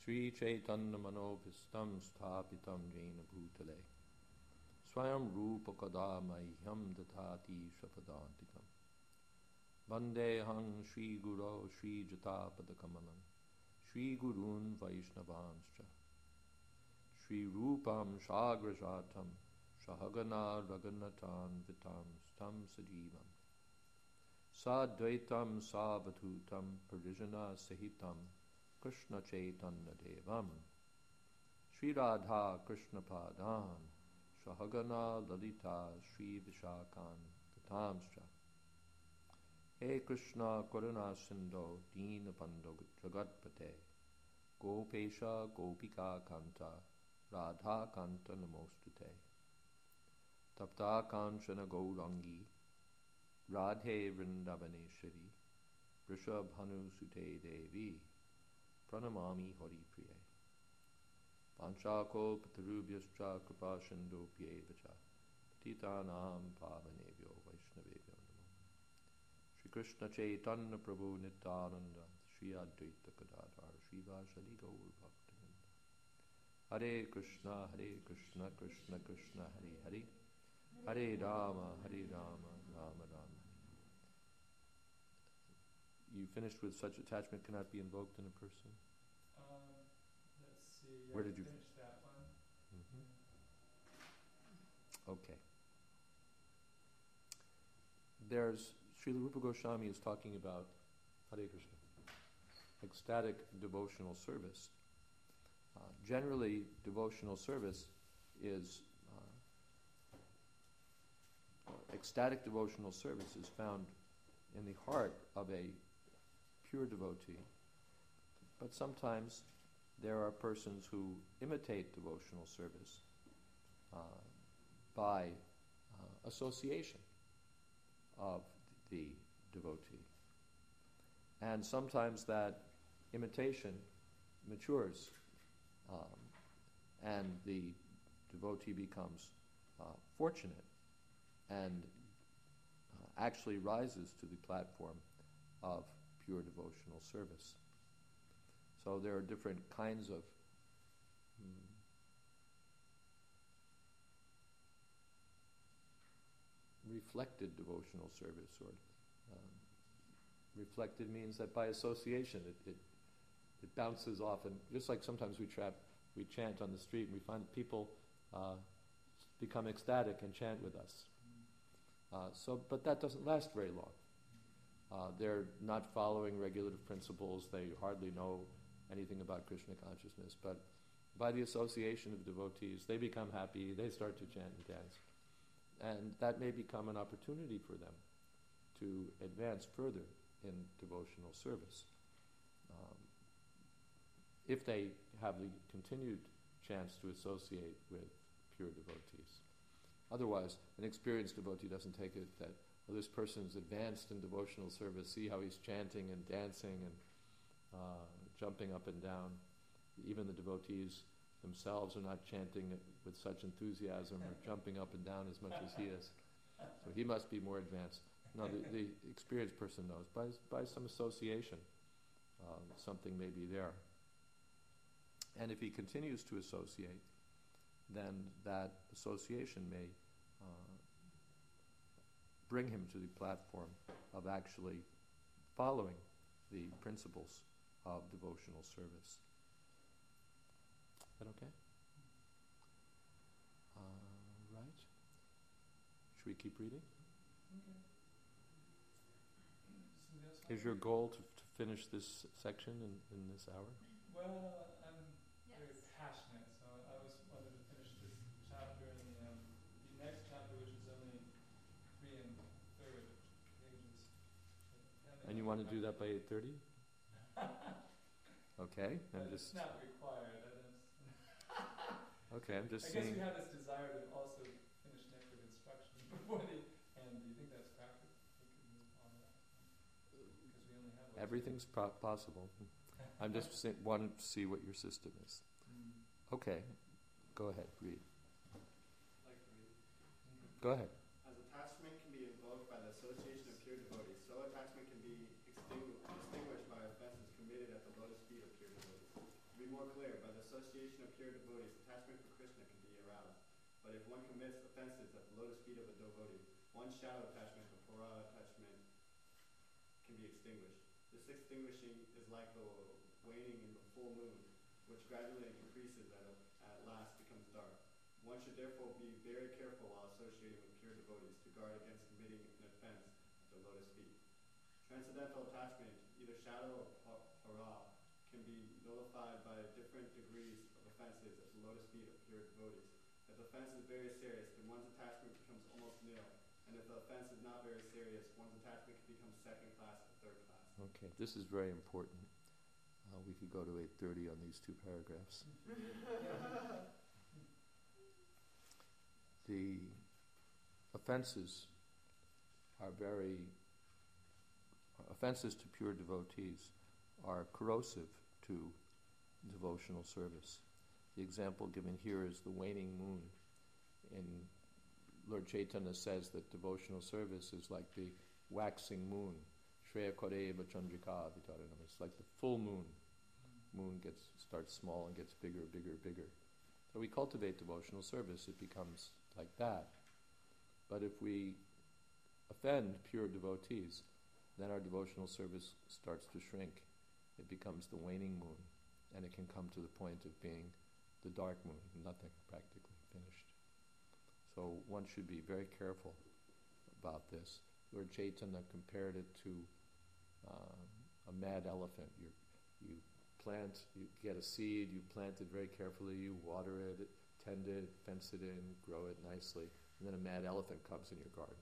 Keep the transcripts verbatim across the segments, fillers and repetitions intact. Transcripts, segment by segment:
Shri Chaitanya Manobhistam Sthapitam Jena Bhutale Swayam Rupa Kadamahyam Datati Shapadantikam Vandehang Shri Guru Shri Jatapada Kamalam Shri Gurun Vaishnavanscha Shri Rupam Shagrajatam Shahagana Raganatan Vitam Stam Sajivam Sadvaitam Savadhutam Parijana Sahitam Krishna Chaitanya Devam Shri Radha Krishna Padan Shahagana Lalita Shri Vishakan Vitamscha He Krishna Karuna Sindho Dina Bandho Jagatpate Gopesha Gopika Kanta Radha Kanta Namostute Tapta Kanchana Gaurangi Radhe Vrindavaneshwari Vrishabhanu Sute Devi Pranamami Hari Priye Panchako Patarubhyascha Kripa Sindhopyevacha Patitanam Pavanebhyo Vaishnavebhyo Namo Shri Krishna Chaitanya Prabhu Nityananda Shri Advaita Gadadhar Shri Vashali Gaur Bhaktivinoda Hare Krishna Hare Krishna Krishna Krishna Hare Hare Hare Rama Hare Rama Rama Rama. You finished with such attachment cannot be invoked in a person? Um, let's see. Where I did you finish that one? Mm-hmm. Okay. There's Srila Rupa Goswami is talking about Hare Krishna, ecstatic devotional service. Uh, generally, devotional service is uh, ecstatic devotional service is found in the heart of a pure devotee, but sometimes there are persons who imitate devotional service uh, by uh, association of the devotee. And sometimes that imitation matures um, and the devotee becomes uh, fortunate and uh, actually rises to the platform of pure devotional service. So there are different kinds of hmm, reflected devotional service, or um, reflected means that by association it, it it bounces off, and just like sometimes we trap, we chant on the street and we find people uh, become ecstatic and chant with us. Uh, so, but that doesn't last very long. Uh, they're not following regulative principles. They hardly know anything about Krishna consciousness. But by the association of devotees, they become happy. They start to chant and dance, and that may become an opportunity for them to advance further in devotional service, um, if they have the continued chance to associate with pure devotees. Otherwise, an experienced devotee doesn't take it that, well, this person's advanced in devotional service, see how he's chanting and dancing and uh, jumping up and down. Even the devotees themselves are not chanting with such enthusiasm or jumping up and down as much as he is. So he must be more advanced. No, the, the experienced person knows. By, by some association, uh, something may be there. And if he continues to associate, then that association may uh, bring him to the platform of actually following the principles of devotional service. Is that okay? Uh, right. Should we keep reading? Okay. Is your goal to, to finish this section in, in this hour? Well, I'm Yes. very passionate, so I was wanted to finish this chapter and the, um, the next chapter, which is only three and third pages. And you want to do that by eight thirty? Okay, But I'm it's just not required. I don't okay. I'm just I guess seeing. we have this desire to also finish nectar instruction before the end. Do you think that's practical? We could move on that because we only have like Everything's pro- possible. I'm just say, wanting to see what your system is. Mm. Okay, go ahead, read. Like to read. Go ahead. As attachment can be invoked by the association of pure devotees, so attachment can be extingu- distinguished by offenses committed at the lotus feet of pure devotees. To be more more clear, by the association of pure devotees, attachment for Krishna can be aroused. But if one commits offenses at the lotus feet of a devotee, one's shadow attachment or para attachment can be extinguished. This extinguishing is like the waning in the full moon, which gradually increases and at last becomes dark. One should therefore be very careful while associating with pure devotees to guard against committing an offense at the lotus feet. Transcendental attachment, either shadow or para, can be nullified by different degrees of offenses at the lotus feet of pure devotees. If the offense is very serious, then one's attachment becomes almost nil. And if the offense is not very serious, one's attachment can become second class or third class. Okay, this is very important. Uh, we could go to eight thirty on these two paragraphs. The offenses are very, offenses to pure devotees are corrosive to devotional service. The example given here is the waning moon. And Lord Chaitanya says that devotional service is like the waxing moon. Shreya Kodeva Chandrika Vitaranam. It's like the full moon. Moon gets starts small and gets bigger, bigger, bigger. So we cultivate devotional service, it becomes like that. But if we offend pure devotees, then our devotional service starts to shrink. It becomes the waning moon, and it can come to the point of being the dark moon, nothing practically finished. So one should be very careful about this. Lord Chaitanya compared it to uh, a mad elephant. You you plant, you get a seed, you plant it very carefully, you water it, tend it, fence it in, grow it nicely, and then a mad elephant comes in your garden.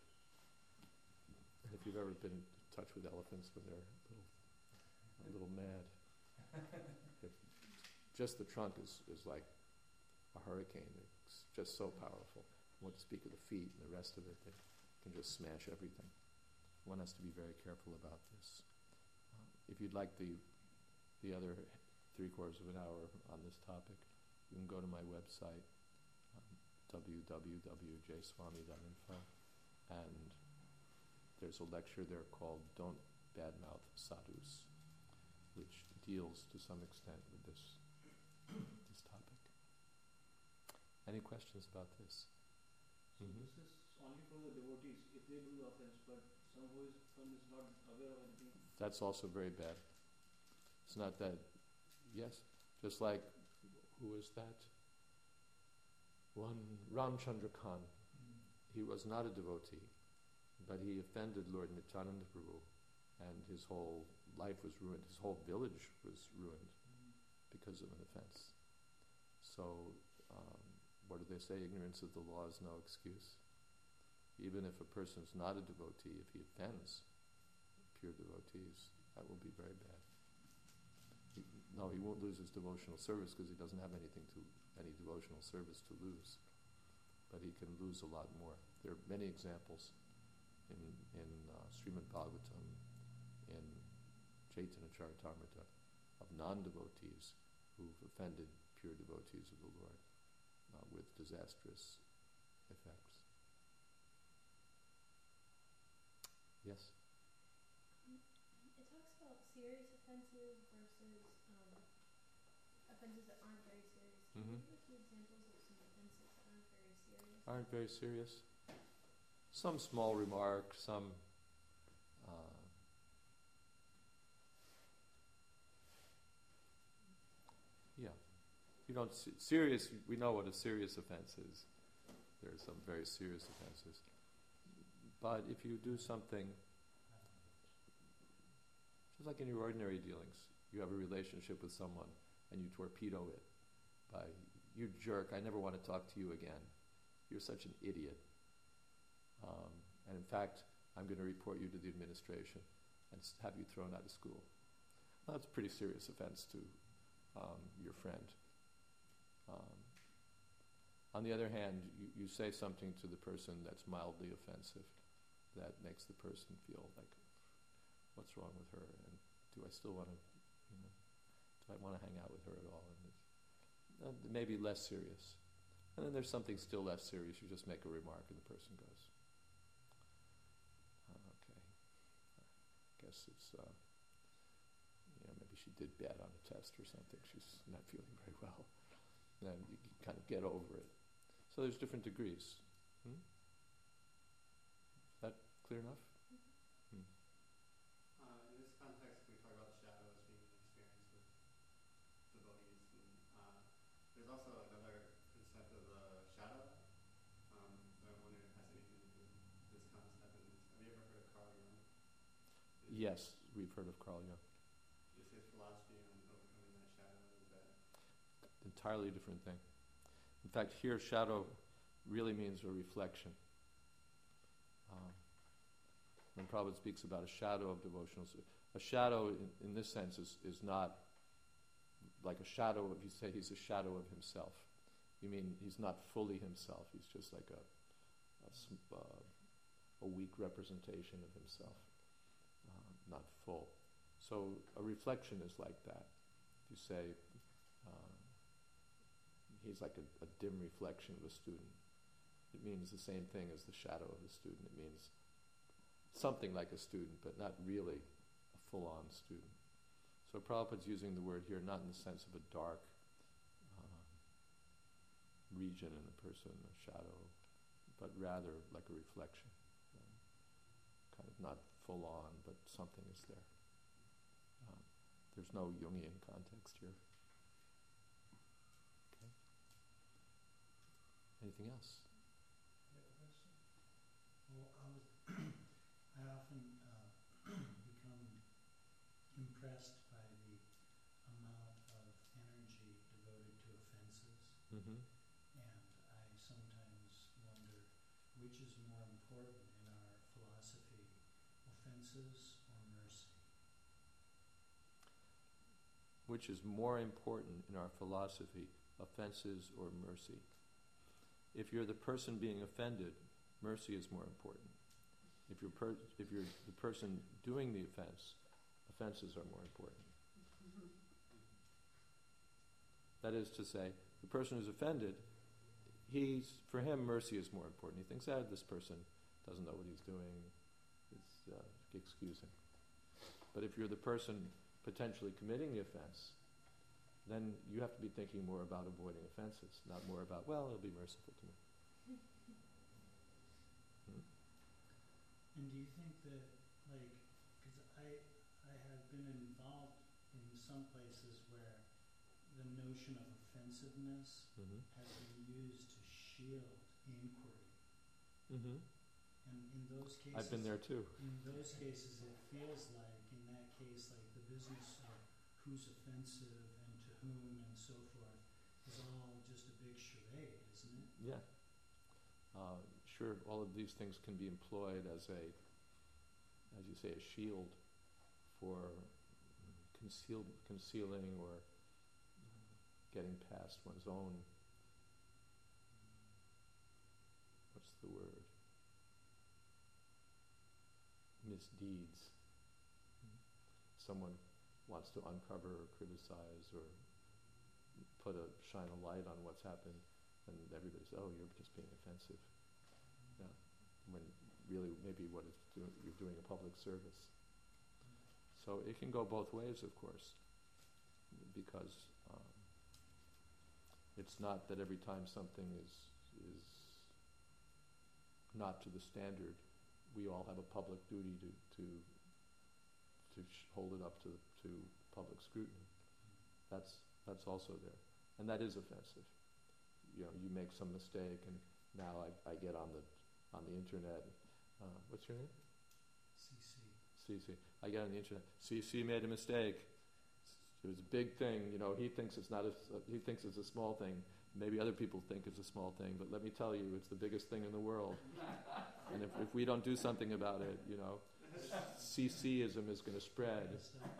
And if you've ever been in touch with elephants when they're a little, a little mad, if just the trunk is, is like a hurricane. It's just so powerful. What to speak of the feet and the rest of it, that can just smash everything. One has to be very careful about this. Um, if you'd like the the other three quarters of an hour on this topic, you can go to my website, um, w w w dot j swami dot info, and there's a lecture there called Don't Badmouth Sadhus, which deals to some extent with this, this topic. Any questions about this? So Mm-hmm. this is only for the devotees, if they do the offense, but someone who is, someone is not aware of anything. That's also very bad. It's not that, yes, just like, who is that? One, Ramchandra Khan. Mm. He was not a devotee, but he offended Lord Nityananda Prabhu, and his whole life was ruined. His whole village was ruined Mm. because of an offense. So, um, what do they say? Ignorance of the law is no excuse. Even if a person is not a devotee, if he offends pure devotees, that will be very bad. He, no, he won't lose his devotional service because he doesn't have anything to, any devotional service to lose. But he can lose a lot more. There are many examples in, in uh, Srimad Bhagavatam, in Chaitanya Charitamrita, of non-devotees who've offended pure devotees of the Lord uh, with disastrous effects. Yes? It talks about serious offenses versus um, offenses that aren't very serious. Can Mm-hmm. you give a few examples of some offenses that aren't very serious? Aren't very serious. Some small remark, some uh, yeah. You don't see, serious. We know what a serious offense is. There are some very serious offenses, but if you do something, just like in your ordinary dealings, you have a relationship with someone and you torpedo it by, you jerk, I never want to talk to you again. You're such an idiot. Um, and in fact, I'm going to report you to the administration and have you thrown out of school. Well, that's a pretty serious offense to um, your friend. Um, on the other hand, you, you say something to the person that's mildly offensive, that makes the person feel like, what's wrong with her? And do I still want to, you know, do I want to hang out with her at all? And it's, uh, maybe less serious. And then there's something still less serious. You just make a remark and the person goes, oh, okay. I guess it's, uh, you know, maybe she did bad on a test or something. She's and you can kind of get over it. So there's different degrees. Hmm? That clear enough? Hmm. Uh, in this context, we talk about the shadow as being an experience with devotees, and uh, there's also another concept of the shadow. Um, so I'm wondering if it has anything to do with this concept. And have you ever heard of Carl Jung? Is, Yes, we've heard of Carl Jung. Is his philosophy on overcoming that shadow? Is that Entirely different thing. In fact, here shadow really means a reflection. Um, when Prabhupada speaks about a shadow of devotional service, a shadow in, in this sense is, is not like a shadow of, you say he's a shadow of himself. You mean he's not fully himself, he's just like a, a, sm- uh, a weak representation of himself, uh, not full. So a reflection is like that. You say, uh, he's like a, a dim reflection of a student. It means the same thing as the shadow of the student. It means something like a student, but not really a full-on student. So Prabhupada's using the word here not in the sense of a dark uh, region in a person, a shadow, but rather like a reflection. Um, kind of not full-on, but something is there. Um, there's no Jungian context here. Okay. Anything else? You have a question? Well, I was, I often uh, become impressed by the amount of energy devoted to offenses, Mm-hmm. and I sometimes wonder which is more important in our philosophy, offenses or mercy? Which is more important in our philosophy, offenses or mercy? If you're the person being offended, mercy is more important. If you're, per- if you're the person doing the offense, offenses are more important. That is to say, the person who's offended, he's, for him, mercy is more important. He thinks, ah, this person doesn't know what he's doing. It's, uh, excuse him. But if you're the person potentially committing the offense, then you have to be thinking more about avoiding offenses, not more about, well, it'll be merciful to me. Hmm? And do you think that, like, because I, I have been involved in some places where the notion of offensiveness Mm-hmm. has been used to shield inquiry. Mm-hmm. And in those cases, I've been there too. in those cases, it feels like, in that case, like the business of who's offensive and to whom and so forth is all just a big charade, isn't it? Yeah. Uh, sure, all of these things can be employed as a, as you say, a shield for mm, conceal, concealing or uh, getting past one's own, what's the word? Misdeeds. Someone wants to uncover or criticize or put a shine a light on what's happened, and everybody says, "Oh, you're just being offensive." Yeah, when really maybe what it's do- you're doing a public service. So it can go both ways, of course, because um, it's not that every time something is is not to the standard, we all have a public duty to to to sh- hold it up to to public scrutiny. That's that's also there, and that is offensive. You know, you make some mistake, and now I, I get on the on the internet. Uh, what's your name? C C. C C. I get on the internet. C C made a mistake. It was a big thing. You know, he thinks it's not a he thinks it's a small thing. Maybe other people think it's a small thing, but let me tell you, it's the biggest thing in the world. And if, if we don't do something about it, you know, C C-ism is going to spread.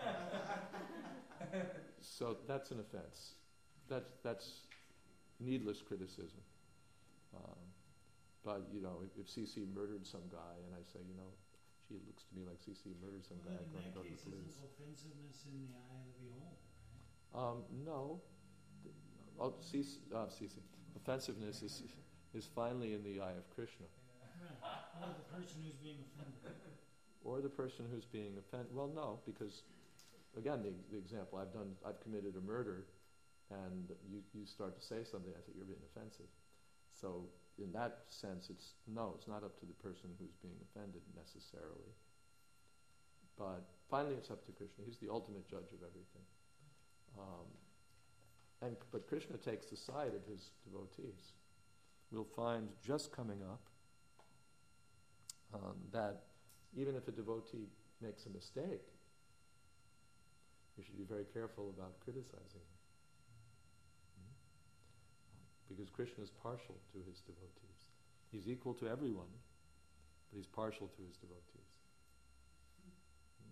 So that's an offense. That's that's needless criticism. Um, but you know, if, if C C murdered some guy, and I say, you know, gee, it looks to me like C C murdered some Well, guy, I'm in going to that go to case, the police. isn't offensiveness in the eye of the beholder, right? Um, no. Oh, C C, uh, C C. Offensiveness is is finally in the eye of Krishna, Right. Or the person who's being offended. or the person who's being offended. Well, no, because again, the, the example I've done, I've committed a murder, and you, you start to say something, I say, you're being offensive. So in that sense, it's, no, it's not up to the person who's being offended necessarily. But finally it's up to Krishna. He's the ultimate judge of everything. Um, and But Krishna takes the side of his devotees. We'll find just coming up um, that even if a devotee makes a mistake, you should be very careful about criticizing him. Mm-hmm. Because Krishna is partial to his devotees. He's equal to everyone, but he's partial to his devotees. Mm-hmm.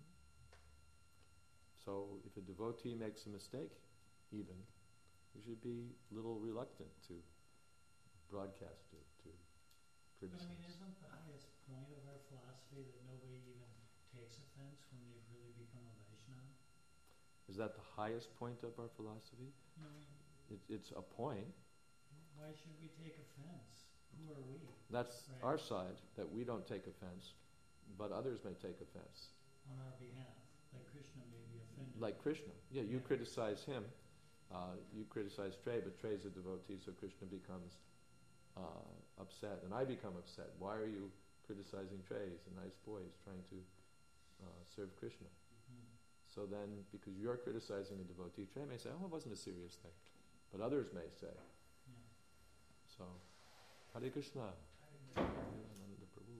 So if a devotee makes a mistake, even, you should be a little reluctant to broadcast it, to But I criticize. mean, isn't the highest point of our philosophy that nobody even takes offense when they've really become a Vaishnava? Is that the highest point of our philosophy? No, It, it's a point. why should we take offense? Who are we That's Right. our side, that we don't take offense, but others may take offense. on our behalf? Like Krishna may be offended. Like Krishna. Yeah, you Yeah. criticize him. Uh, you criticize Trey, but Trey's a devotee, so Krishna becomes uh, upset, and I become upset. Why are you criticizing Trey? He's a nice boy. He's trying to uh, serve Krishna. Mhm. So then, because you're criticizing a devotee, Trey may say, oh, it wasn't a serious thing. But others may say. Yeah. So, Hare Krishna. Nityananda Prabhu.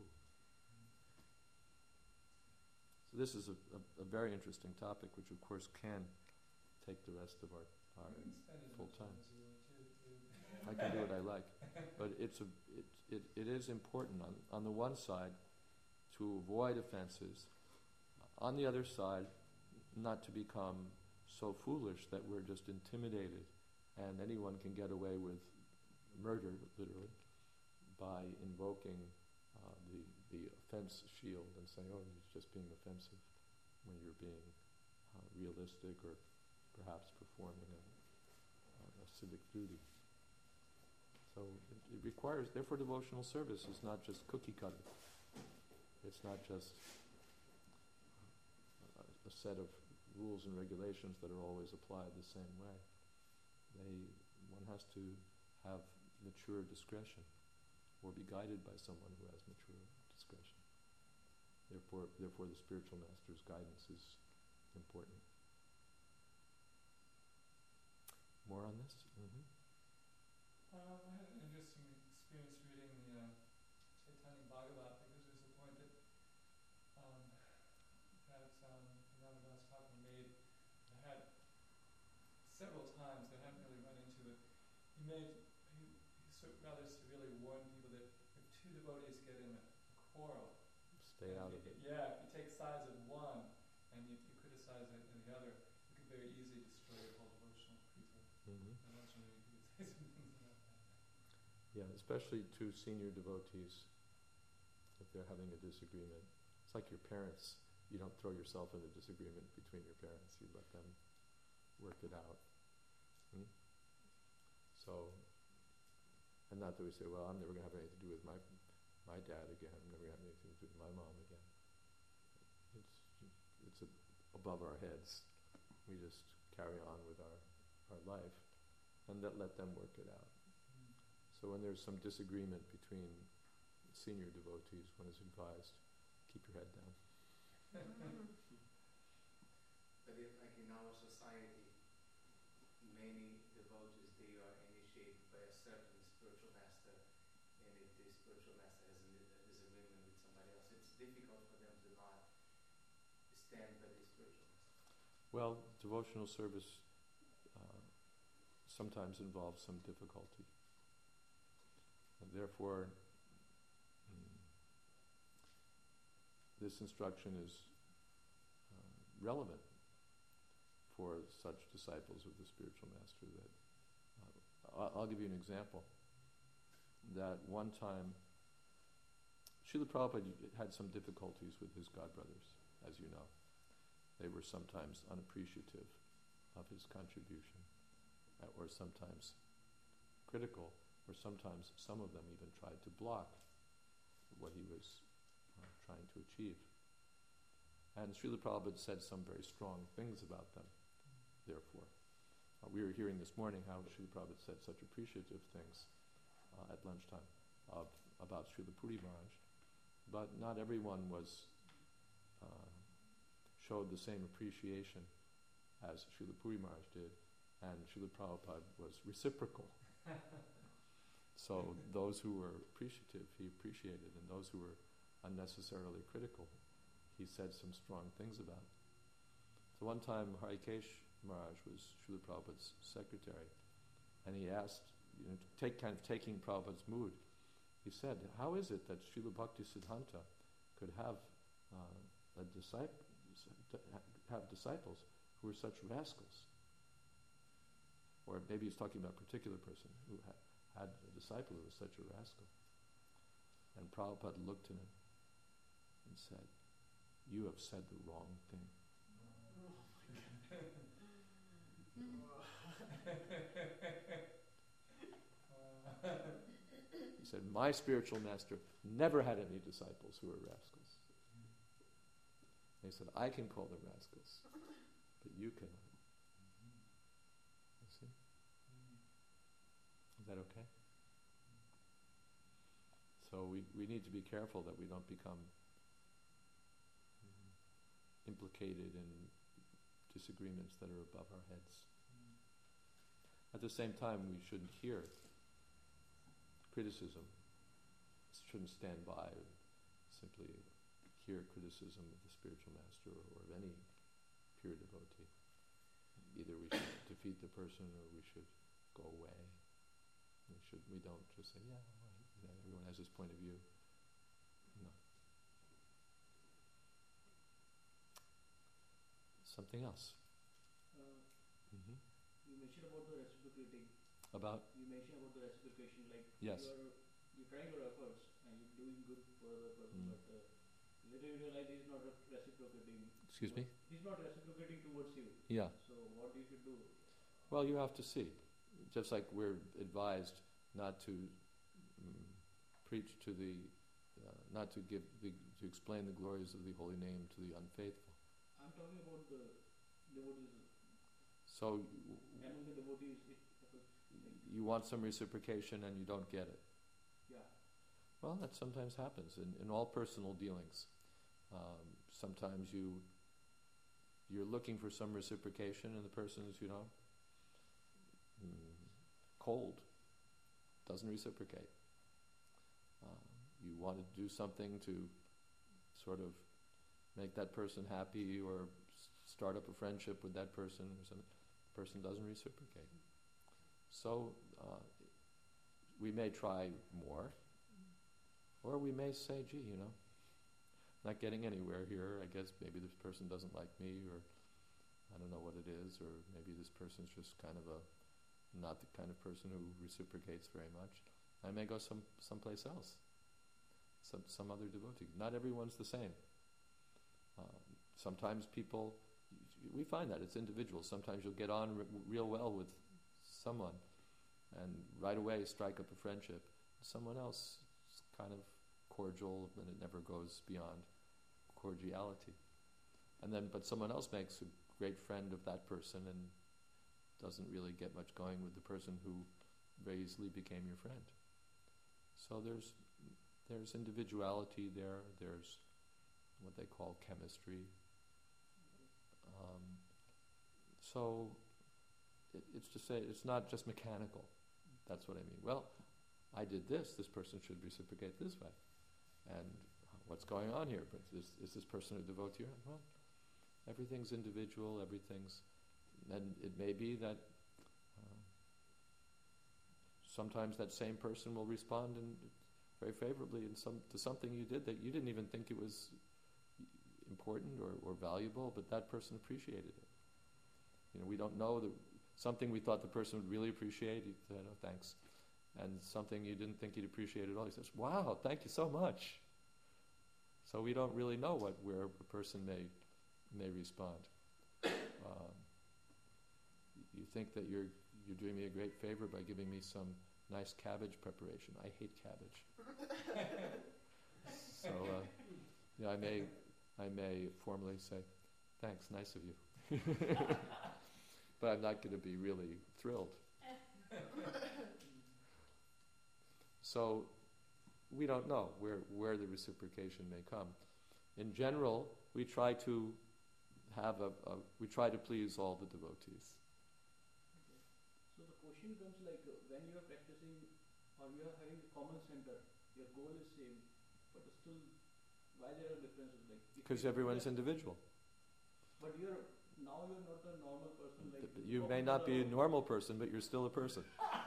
So this is a, a, a very interesting topic, which of course can take the rest of our, our You can spend as full much time. time as you want to. I can do what I like. But it's a, it, it, it is important on, on the one side to avoid offenses. On the other side, not to become so foolish that we're just intimidated and anyone can get away with murder, literally, by invoking uh, the, the offense shield and saying, oh, he's just being offensive, when you're being uh, realistic or perhaps performing a, a civic duty. So it, it requires, therefore devotional service is not just cookie cutter. It's not just a, a set of rules and regulations that are always applied the same way. They, one has to have mature discretion or be guided by someone who has mature discretion. Therefore, therefore the spiritual master's guidance is important. More on this? Mm-hmm. Um, I had an interesting experience reading the uh, Chaitanya Bhagavat, because there's a point that um, that um, Ramdas Thakur made. I had several times, I hadn't really run into it. He made, he, he sort of rather severely warned people that if two devotees get in a quarrel, Stay and out you- of it. Yeah, if you take sides of one and you, you criticize it and the other, you could very easily destroy your whole devotional krita. Mm-hmm. I was wondering if you could say some things about that. Yeah, especially to senior devotees, if they're having a disagreement. It's like your parents. You don't throw yourself in a disagreement between your parents. You let them work it out. Hmm? So, and not that we say, well, I'm never going to have anything to do with my my dad again. I'm never going to have anything to do with my mom again. It's it's a, above our heads. We just carry on with our, our life and let, let them work it out. So when there's some disagreement between senior devotees, one is advised, keep your head down. But if, like in our society, many devotees, they are initiated by a certain spiritual master, and if the spiritual master has a a disagreement with somebody else, it's difficult for them to not stand by the spiritual master. Well, devotional service uh, sometimes involves some difficulty. And therefore, mm, this instruction is uh, relevant for such disciples of the spiritual master. That uh, I'll, I'll give you an example. That one time, Srila Prabhupada had some difficulties with his godbrothers, as you know. They were sometimes unappreciative of his contribution, uh, or sometimes critical, or sometimes some of them even tried to block what he was uh, trying to achieve. And Srila Prabhupada said some very strong things about them, therefore. Uh, we were hearing this morning how Srila Prabhupada said such appreciative things uh, at lunchtime of, about Srila Puri Maharaj, but not everyone was uh, showed the same appreciation as Srila Puri Maharaj did, and Srila Prabhupada was reciprocal. So those who were appreciative, he appreciated, and those who were unnecessarily critical, he said some strong things about. So one time Harikesh Maharaj was Srila Prabhupada's secretary, and he asked, you know, to take kind of taking Prabhupada's mood, he said, how is it that Srila Bhakti Siddhanta could have uh, a disciple, have disciples who were such rascals? Or maybe he's talking about a particular person who ha- had a disciple who was such a rascal. And Prabhupada looked at him and said, you have said the wrong thing. He said, my spiritual master never had any disciples who were rascals. And he said, I can call them rascals, but you cannot. You see? Is that okay? So we, we need to be careful that we don't become um, implicated in disagreements that are above our heads. At the same time, we shouldn't hear criticism. Shouldn't stand by and simply hear criticism of the spiritual master or, or of any pure devotee. Either we should defeat the person or we should go away. We should. We don't just say, yeah, well, you know, everyone has his point of view. No. Something else. Uh, Mm-hmm. you mentioned about the reciprocating. About? You mentioned about the reciprocation, like Yes. you are you're trying your efforts and you're doing good for the other person, Mm. but uh, later you realize he's not re- reciprocating. Excuse me? He's not reciprocating towards you. Yeah. So what you should do? Well, you have to see. Just like we're advised not to um, preach to the, uh, not to give, the, to explain the glories of the holy name to the unfaithful. I'm talking about the devotees. So Among the devotees, it, you want some reciprocation and you don't get it. yeah. Well, that sometimes happens in, in all personal dealings. Um, sometimes you, you're looking for some reciprocation and the person is, you know, mm, cold, doesn't reciprocate. Uh, you want to do something to sort of make that person happy or s- start up a friendship with that person or something. The person doesn't reciprocate. So uh, we may try more, or we may say, gee, you know, not getting anywhere here. I guess maybe this person doesn't like me, or I don't know what it is, or maybe this person's just kind of a not the kind of person who reciprocates very much. I may go some someplace else, some some other devotee. Not everyone's the same. Um, sometimes people, we find that it's individual. Sometimes you'll get on re- real well with someone, and right away strike up a friendship. Someone else is kind of cordial, and it never goes beyond cordiality. And then, but someone else makes a great friend of that person and doesn't really get much going with the person who very easily became your friend. So there's there's individuality there. There's what they call chemistry. Um, so it, it's to say it's not just mechanical. That's what I mean. Well, I did this. This person should reciprocate this way. And what's going on here? But is, is this person a devotee? Well, everything's individual. Everything's, and it may be that uh, sometimes that same person will respond in very favorably in some to something you did that you didn't even think it was important or, or valuable, but that person appreciated it. You know, we don't know that something we thought the person would really appreciate. He said, "Oh, thanks," and something you didn't think he'd appreciate at all. He says, "Wow, thank you so much." So we don't really know what where a person may may respond. Um, you think that you're you're doing me a great favor by giving me some nice cabbage preparation. I hate cabbage. So uh, yeah, I may I may formally say, "Thanks, nice of you." but I'm not going to be really thrilled. So we don't know where, where the reciprocation may come. In general, we try to have a, a we try to please all the devotees. Okay. So the question comes like uh, when you are practicing or you are having a common center, your goal is same, but still, why there are differences? Like Because everyone's individual. But you're now you're not a normal person. Like You may not be a normal person, but you're still a person.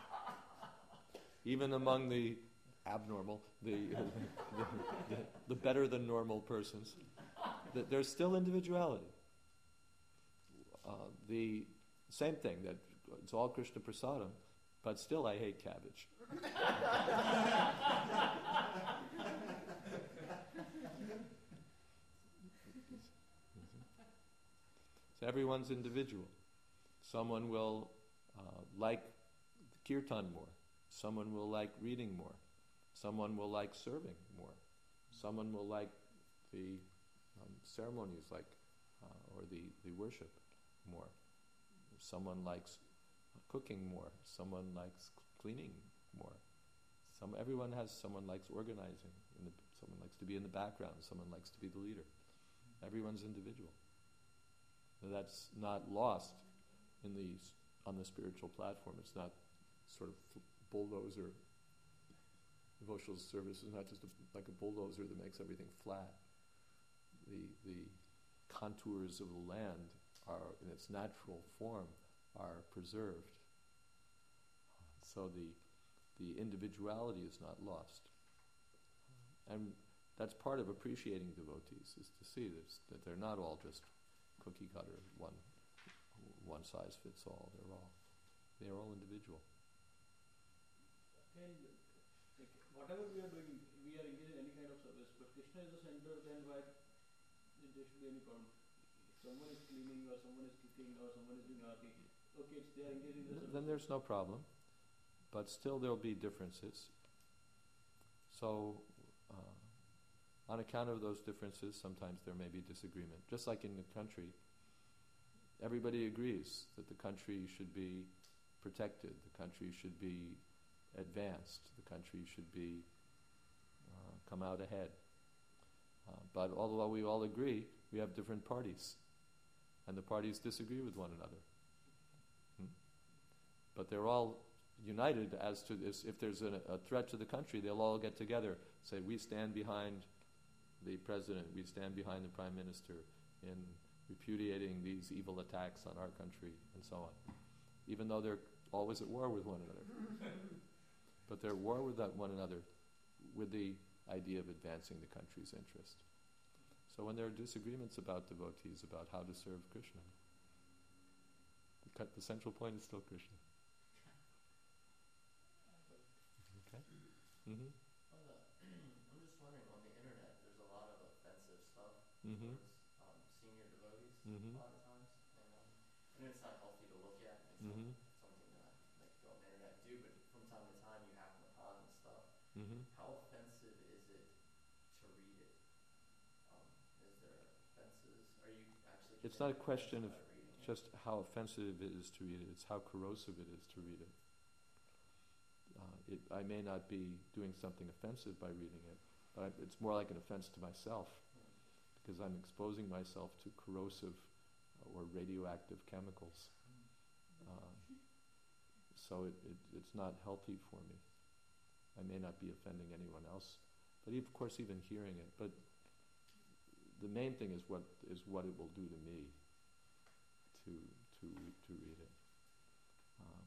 Even among the abnormal, the, the, the, the better than normal persons, that there's still individuality. Uh, the same thing, that it's all Krishna prasadam, but still I hate cabbage. So everyone's individual. Someone will uh, like kirtan more. Someone will like reading more. Someone will like serving more. Someone will like the um, ceremonies, like uh, or the, the worship more. Someone likes cooking more. Someone likes cleaning more. Some everyone has someone likes organizing. In the, someone likes to be in the background. Someone likes to be the leader. Everyone's individual. That's not lost in the on the spiritual platform. It's not sort of bulldozer. Devotional service is not just a, like a bulldozer that makes everything flat. The the contours of the land are, in its natural form, are preserved. So the the individuality is not lost. And that's part of appreciating devotees, is to see this, that they're not all just cookie cutter, one one size fits all. They're all they're all individual. And like whatever we are doing, we are engaged in any kind of service, but Krishna is the center, then why there should be any problem? If someone is cleaning or someone is cooking or someone is doing arti, okay, it's, they are engaged in the service. Then there's no problem, but still there'll be differences. So uh, on account of those differences, sometimes there may be disagreement. Just like in the country, everybody agrees that the country should be protected, the country should be advanced, the country should be uh, come out ahead. Uh, but although we all agree, we have different parties, and the parties disagree with one another. Hmm? But they're all united as to this. If there's a, a threat to the country, they'll all get together, say, we stand behind the president, we stand behind the prime minister in repudiating these evil attacks on our country, and so on. Even though they're always at war with one another. But they're at war with that one another with the idea of advancing the country's interest. So when there are disagreements about devotees, about how to serve Krishna, the, cut, the central point is still Krishna. Okay? Mm-hmm. On the, I'm just wondering, on the internet, there's a lot of offensive stuff Mm-hmm. towards um, senior devotees Mm-hmm. a lot of times, and um, and it's not healthy to look at. And it's Mm-hmm. not something that like go on the internet and do, but from time to time you happen upon and stuff. Mm-hmm. How offensive is it to read it? Um, is there offenses? Are you actually? It's not a getting question of offended by reading it? just how offensive it is to read it, it's how corrosive it is to read it. Uh, it I may not be doing something offensive by reading it, but I, it's more like an offense to myself, because I'm exposing myself to corrosive or radioactive chemicals. Uh, so it, it, it's not healthy for me. I may not be offending anyone else, but of course even hearing it. But the main thing is what is what it will do to me to to to read it. Um,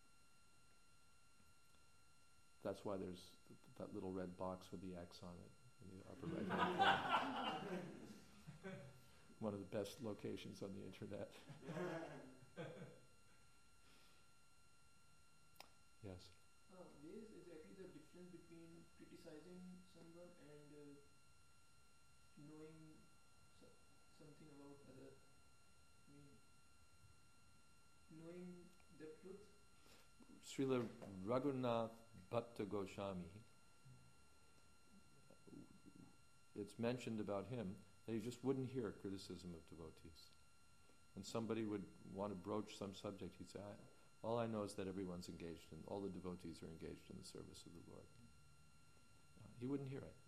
that's why there's th- that little red box with the X on it in the upper right hand corner. One of the best locations on the internet. Yes. Uh, where is exactly the difference between criticizing someone and uh, knowing so- something about other? I mean, knowing the truth. Srila Raghunath Bhatta Goswami, it's mentioned about him that he just wouldn't hear criticism of devotees. and somebody would want to broach some subject, he'd say, I, all I know is that everyone's engaged, and all the devotees are engaged in the service of the Lord. Uh, he wouldn't hear it.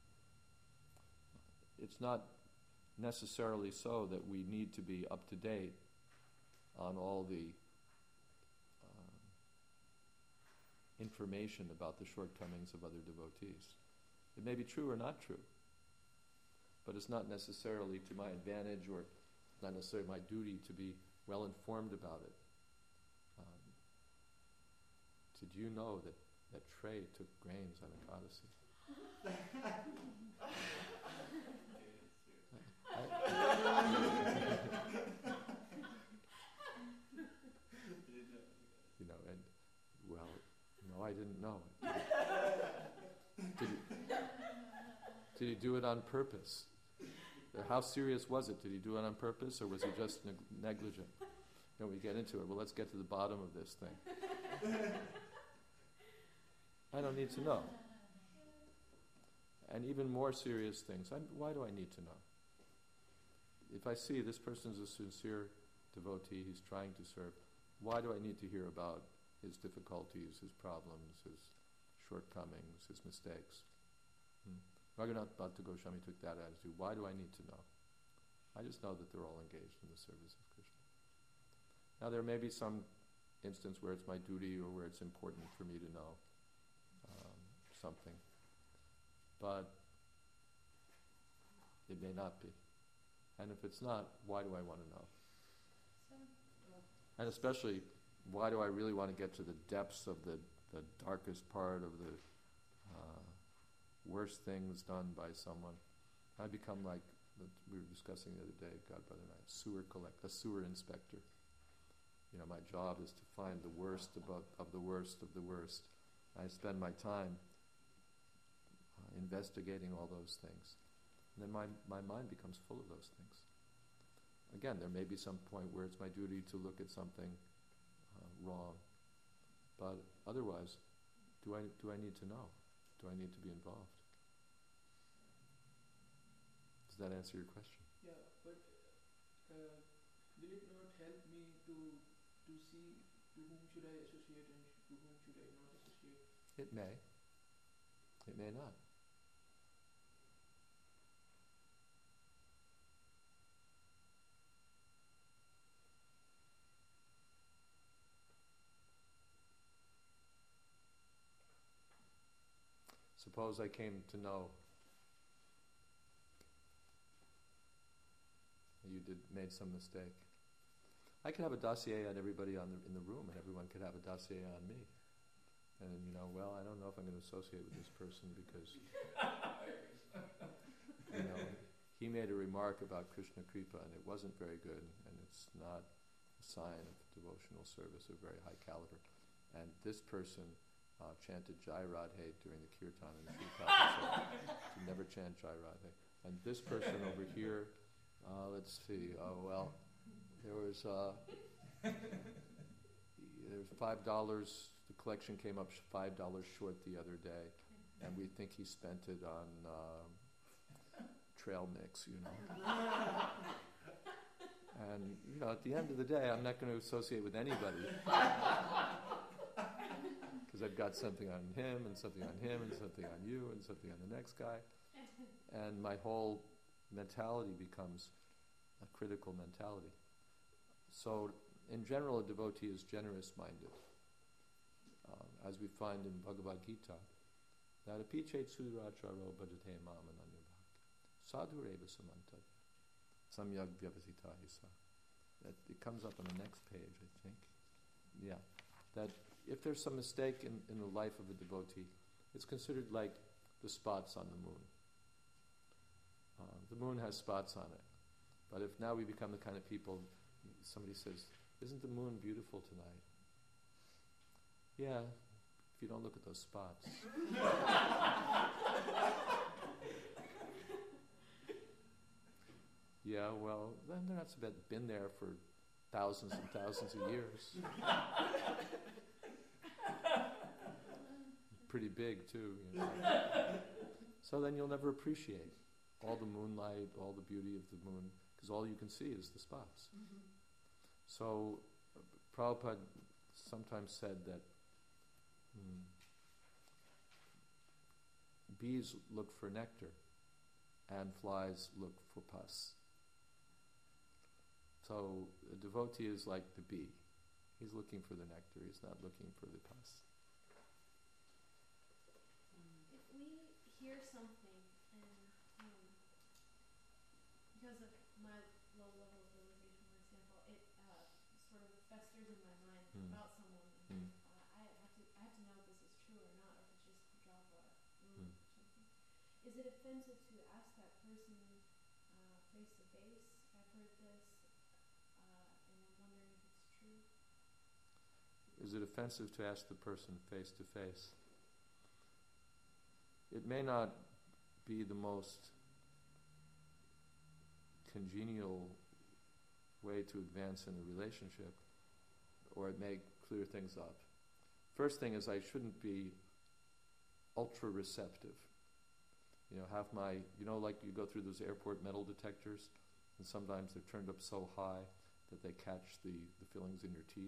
It's not necessarily so that we need to be up to date on all the um, information about the shortcomings of other devotees. It may be true or not true, but it's not necessarily to my advantage or not necessarily my duty to be well informed about it. Um, did you know that, that Trey took grains on Ekadasi? You know, and well, no, I didn't know it. Did he, did he do it on purpose? How serious was it? Did he do it on purpose, or was he just neg- negligent? You know, we get into it. Well, let's get to the bottom of this thing. I don't need to know. And even more serious things. I'm, why do I need to know? If I see this person's a sincere devotee, he's trying to serve, why do I need to hear about his difficulties, his problems, his shortcomings, his mistakes? Hmm? Raghunath Bhatta Goswami took that attitude. Why do I need to know? I just know that they're all engaged in the service of Krishna. Now there may be some instance where it's my duty or where it's important for me to know um, something, but it may not be. And if it's not, why do I want to know? And especially, why do I really want to get to the depths of the, the darkest part of the uh, worst things done by someone? I become like, we were discussing the other day, God brother and I, a sewer collect, a sewer inspector. You know, my job is to find the worst about, of the worst of the worst. I spend my time uh, investigating all those things. And then my, my mind becomes full of those things. Again, there may be some point where it's my duty to look at something uh, wrong. But otherwise, do I do I need to know? Do I need to be involved? Does that answer your question? Yeah, but uh, will it not help me to to see to whom should I associate and sh- to whom should I not associate? It may. It may not. Suppose I came to know you did made some mistake. I could have a dossier on everybody on the, in the room, and everyone could have a dossier on me. And you know, well, I don't know if I'm going to associate with this person because you know he made a remark about Krishna Kripa, and it wasn't very good, and it's not a sign of devotional service of very high caliber. And this person Uh, chanted Jai Radhe during the kirtan, and Sri Prabhupada said to never chant Jai Radhe. And this person over here, uh, let's see, oh well, there was uh, there was five dollars. The collection came up five dollars short the other day, and we think he spent it on uh, trail mix, you know. And you know, at the end of the day, I'm not going to associate with anybody. Because I've got something on him, and something on him, and something on you, and something on the next guy. And my whole mentality becomes a critical mentality. So, in general, a devotee is generous-minded. Um, as we find in Bhagavad Gita, that apichet suduracharo bhajate mam ananyabhak sadhureva samantad samyag vyavasita hisa. That it comes up on the next page, I think. Yeah. That if there's some mistake in, in the life of a devotee, it's considered like the spots on the moon. Uh, the moon has spots on it. But if now we become the kind of people, somebody says, isn't the moon beautiful tonight? Yeah, if you don't look at those spots. Yeah, well, then they're not so bad, been there for thousands and thousands of years. Pretty big too, you know. So then you'll never appreciate all the moonlight, all the beauty of the moon, because all you can see is the spots. So, uh, Prabhupada sometimes said that hmm, bees look for nectar and flies look for pus. So a devotee is like the bee. He's looking for the nectar, he's not looking for the pus. If we hear something and um, because of my low level of realization, for example, it uh, sort of festers in my mind Mm. about someone, Mm. and uh, I have to I have to know if this is true or not, or if it's just Java mm, Mm. or something. Is it offensive to ask that person uh, face to face? I've heard this, uh, and I'm wondering if it's true. Is it offensive to ask the person face to face? It may not be the most congenial way to advance in a relationship, or it may clear things up. First thing is I shouldn't be ultra receptive. You know, have my, you know, like you go through those airport metal detectors, and sometimes they're turned up so high that they catch the, the fillings in your teeth.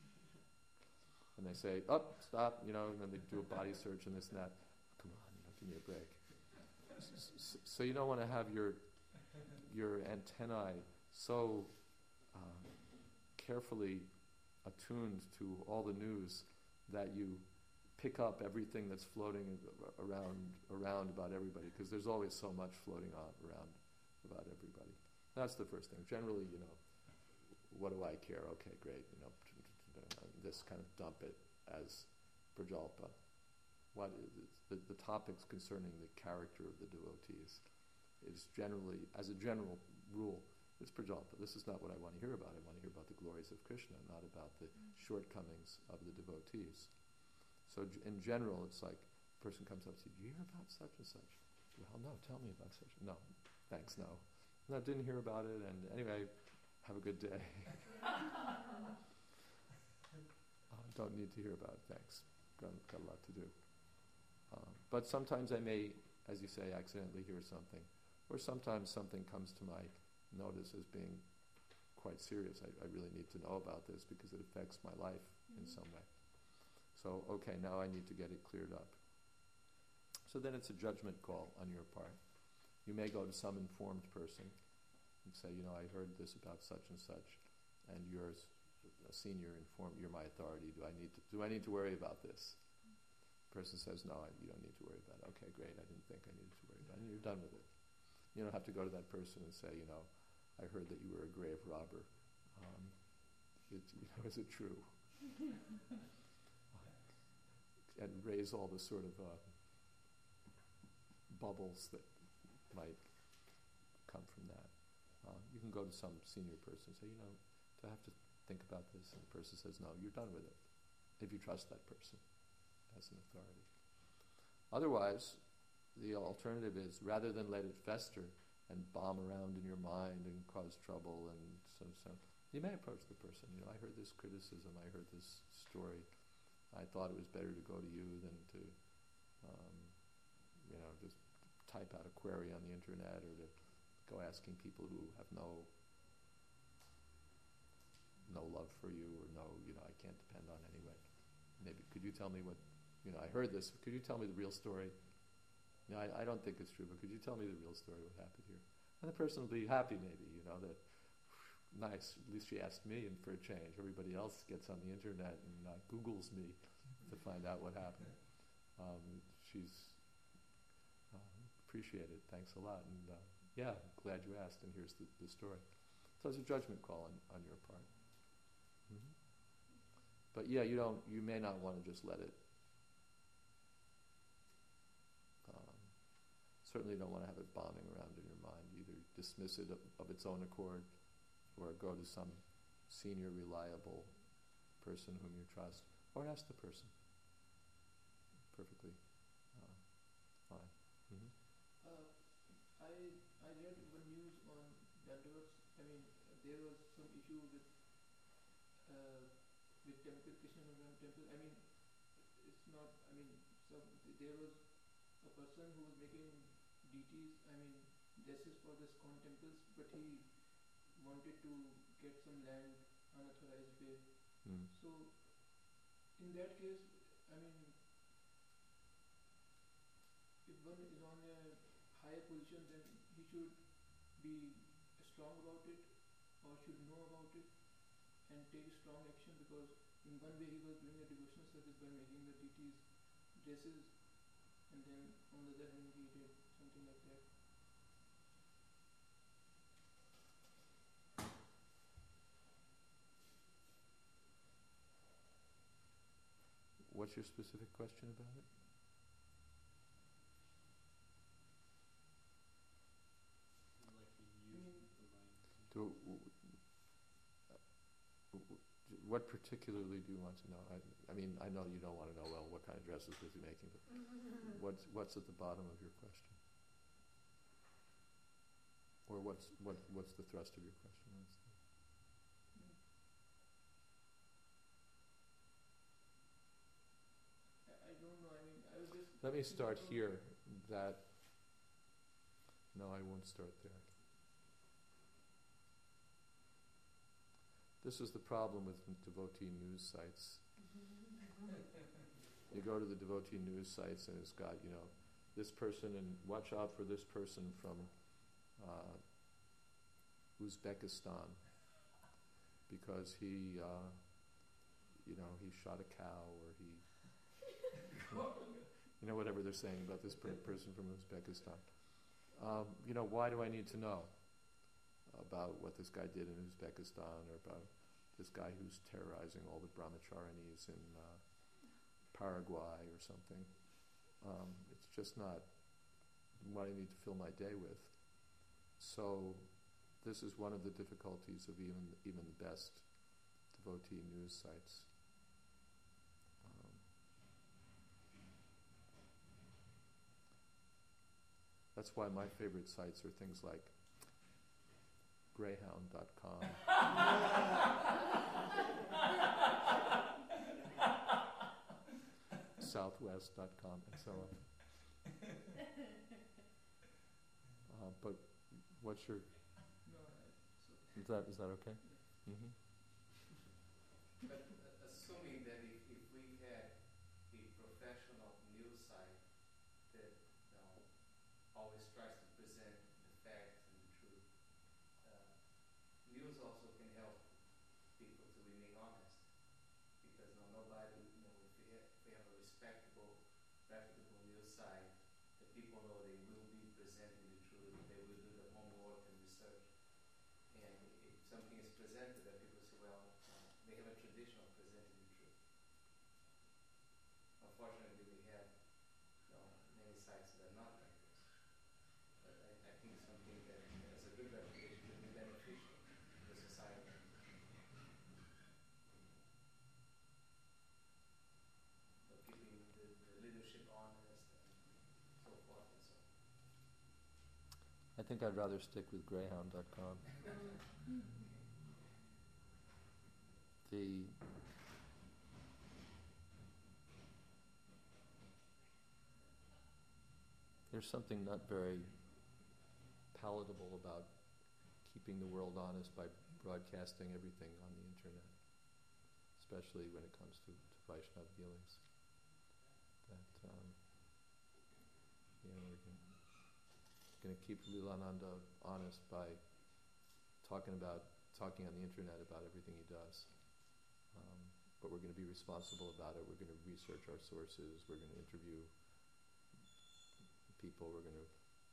And they say, oh, stop, you know, and then they do a body search and this and that. Come on, you know, give me a break. So, so you don't want to have your your antennae so um, carefully attuned to all the news that you pick up everything that's floating around around about everybody, because there's always so much floating on around about everybody. That's the first thing. Generally, you know, what do I care? Okay, great. You know, this kind of dump it as prajalpa. What is it? The, the topics concerning the character of the devotees is generally, as a general rule, it's prajalpa. This is not what I want to hear about. I want to hear about the glories of Krishna, not about the shortcomings of the devotees. So in general, it's like a person comes up to you, do you hear about such and such? Well, no, tell me about such. No, thanks, no. No, didn't hear about it, and anyway, have a good day. uh, don't need to hear about it, thanks. Got, got a lot to do. Um, but sometimes I may, as you say, accidentally hear something, or sometimes something comes to my notice as being quite serious. I, I really need to know about this because it affects my life mm-hmm. in some way. So, okay, now I need to get it cleared up. So then it's a judgment call on your part. You may go to some informed person and say, you know, I heard this about such and such, and you're a senior informed, you're my authority. Do I need to, do I need to worry about this? The person says, no, I, you don't need to worry about it. Okay, great, I didn't think I needed to worry about it. And you're done with it. You don't have to go to that person and say, you know, I heard that you were a grave robber. Um, it, you know, is it true? And raise all the sort of uh, bubbles that might come from that. Uh, you can go to some senior person and say, you know, do I have to think about this? And the person says, no, you're done with it, if you trust that person as an authority. Otherwise, the alternative is, rather than let it fester and bomb around in your mind and cause trouble and so so, you may approach the person. You know, I heard this criticism, I heard this story. I thought it was better to go to you than to, um, you know, just type out a query on the internet, or to go asking people who have no no love for you, or no, you know, I can't depend on anyway. Maybe, could you tell me what, you know, I heard this, could you tell me the real story? No, I, I don't think it's true, but could you tell me the real story, what happened here? And the person will be happy maybe, you know, that, nice, at least she asked me and for a change. Everybody else gets on the internet and uh, Googles me to find out what happened. Um, she's uh, appreciated, thanks a lot, and uh, yeah, glad you asked, and here's the, the story. So it's a judgment call on, on your part. Mm-hmm. But yeah, you don't, you may not want to just let it, um, certainly don't want to have it bombing around in your mind. Either dismiss it of, of its own accord, or go to some senior, reliable person whom you trust, or ask the person. Perfectly uh, fine. Mm-hmm. Uh, I I read one news on that there was, I mean, there was some issue with uh, with temple, Krishnanagar temple. I mean, it's not. I mean, some there was a person who was making deities. I mean, dresses for the ISKCON temples, but he wanted to get some land unauthorized way. Mm. So, in that case, I mean, if one is on a higher position, then he should be strong about it, or should know about it, and take strong action, because in one way he was doing a devotional service by making the deities dresses, and then on the other hand he did something like that. What's your specific question about it? Like he I mean, used the light. Do, what particularly do you want to know? I, I mean, I know you don't want to know, well, what kind of dresses was he making, but what's, what's at the bottom of your question? Or what's, what, what's the thrust of your question? What's the, I, I don't know, I mean, I was just... let me start thinking here, that, no, I won't start there. This is the problem with devotee news sites. You go to the devotee news sites and it's got, you know, this person, and watch out for this person from uh, Uzbekistan because he, uh, you know, he shot a cow, or he, you know, whatever they're saying about this per- person from Uzbekistan. Um, you know, why do I need to know about what this guy did in Uzbekistan, or about this guy who's terrorizing all the brahmacharinis in uh, Paraguay or something? Um, it's just not what I need to fill my day with. So this is one of the difficulties of even even the best devotee news sites. Um, that's why my favorite sites are things like greyhound dot com. southwest dot com and so on. Uh, but what's your... No, I, so, Is that, is that okay? yeah. Mm-hmm. But uh, assuming that if, if we had a professional news site that, you know, always tries to present the facts and the truth, uh, news also can help people to remain honest, because no, nobody, you know, if we have, if we have a respectable, reputable news site, the people know they will be presenting the truth, they will do the homework and research, and if something is presented that people say, well, uh, they have a tradition of presenting the truth. Unfortunately, we have, you know, many sites that are not like this. But I, I think something that has a good reputation would be beneficial to the society. So keeping the, the leadership honest and so forth and so on. I think I'd rather stick with greyhound dot com. The there's something not very palatable about keeping the world honest by broadcasting everything on the internet, especially when it comes to, to Vaishnava dealings. That um, you know, we're going to keep Lilananda honest by talking about talking on the internet about everything he does. Um, but we're going to be responsible about it. We're going to research our sources. We're going to interview people. We're going to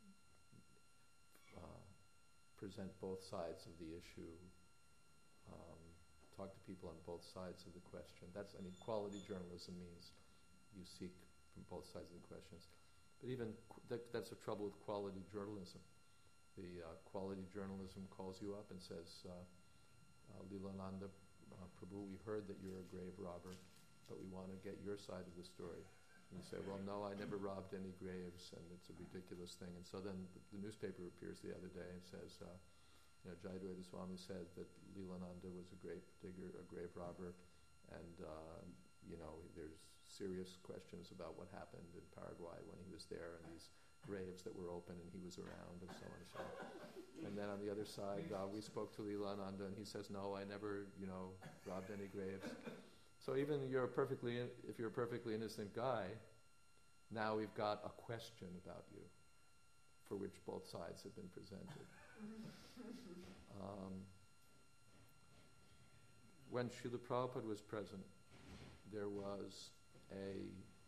uh, present both sides of the issue. Um, talk to people on both sides of the question. That's, I mean, quality journalism means you seek from both sides of the questions. But even qu- that, that's the trouble with quality journalism. The uh, quality journalism calls you up and says, uh, uh, Lilananda uh, Prabhu, we heard that you're a grave robber, but we want to get your side of the story. And you say, well, no, I never robbed any graves, and it's a ridiculous thing. And so then the, the newspaper appears the other day and says, uh, you know, Jayadvaita Swami said that Lilananda was a grave digger, a grave robber, and, uh, you know, there's serious questions about what happened in Paraguay when he was there, and these graves that were open, and he was around, and so on and so on. And then on the other side, uh, we spoke to Leelananda, and he says, no, I never, you know, robbed any graves. So even you're a perfectly, in- if you're a perfectly innocent guy, now we've got a question about you, for which both sides have been presented. Um, when Srila Prabhupada was present, there was a,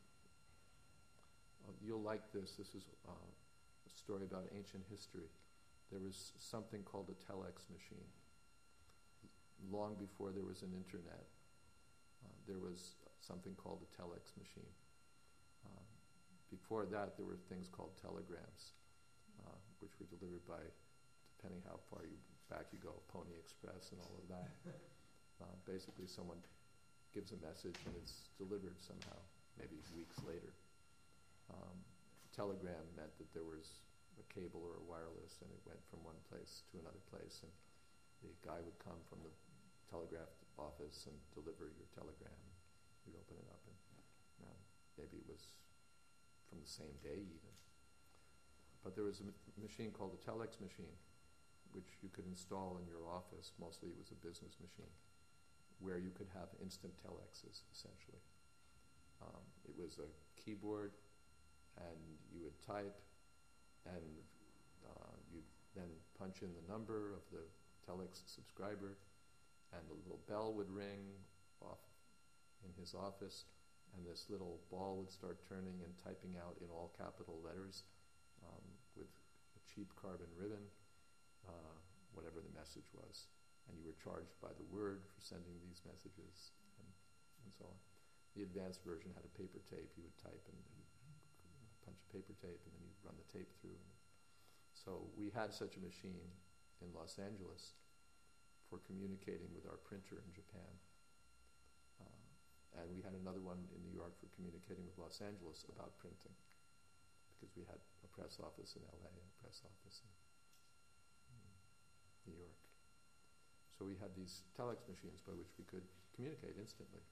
uh, you'll like this, this is uh, a story about ancient history. There was something called a telex machine. Long before there was an internet, uh, there was something called a telex machine. Uh, before that, there were things called telegrams, uh, which were delivered by, depending how far you back you go, Pony Express and all of that. Uh, basically, someone gives a message and it's delivered somehow, maybe weeks later. Um, telegram meant that there was a cable or a wireless, and it went from one place to another place, and the guy would come from the telegraph office and deliver your telegram. You'd open it up, and you know, maybe it was from the same day even. But there was a m- machine called a telex machine, which you could install in your office. Mostly it was a business machine, where you could have instant telexes, essentially. Um, it was a keyboard, and you would type, and uh, you'd then punch in the number of the telex subscriber, and a little bell would ring off in his office, and this little ball would start turning and typing out in all capital letters um, with a cheap carbon ribbon, uh, whatever the message was. And you were charged by the word for sending these messages, and, and so on. The advanced version had a paper tape. You would type and, and punch a paper tape, and then you'd run the tape through. So we had such a machine in Los Angeles for communicating with our printer in Japan. Uh, and we had another one in New York for communicating with Los Angeles about printing, because we had a press office in L A and a press office in, in New York. So we had these telex machines by which we could communicate instantly.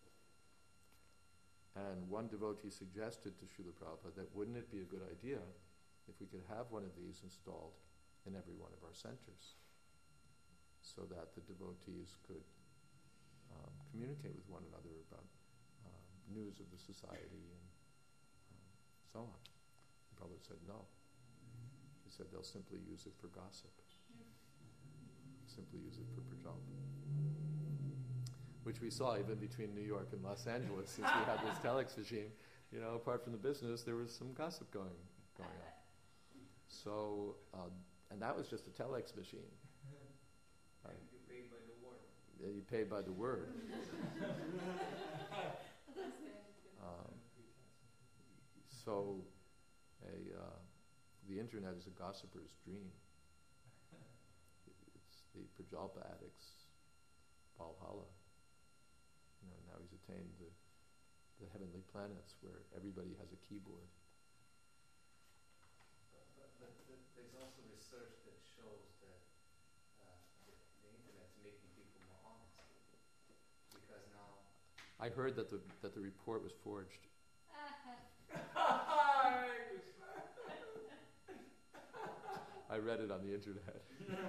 And one devotee suggested to Srila Prabhupada that wouldn't it be a good idea if we could have one of these installed in every one of our centers, so that the devotees could um, communicate with one another about um, news of the society and um, so on. And Prabhupada said no. He said they'll simply use it for gossip. Simply use it for prajalpa. Which we saw even between New York and Los Angeles, since we had this telex machine. You know, apart from the business, there was some gossip going going on. So, uh, and that was just a telex machine. And you paid by the word. Yeah, you paid by the word. um, so, a uh, the internet is a gossiper's dream. It's the prajalpa addict's Valhalla. You know, now he's attained the, the heavenly planets where everybody has a keyboard. But, but, but th- there's also research that shows that uh, the, the internet's making people more honest. Because now... I heard that the that the report was forged. I read it on the internet.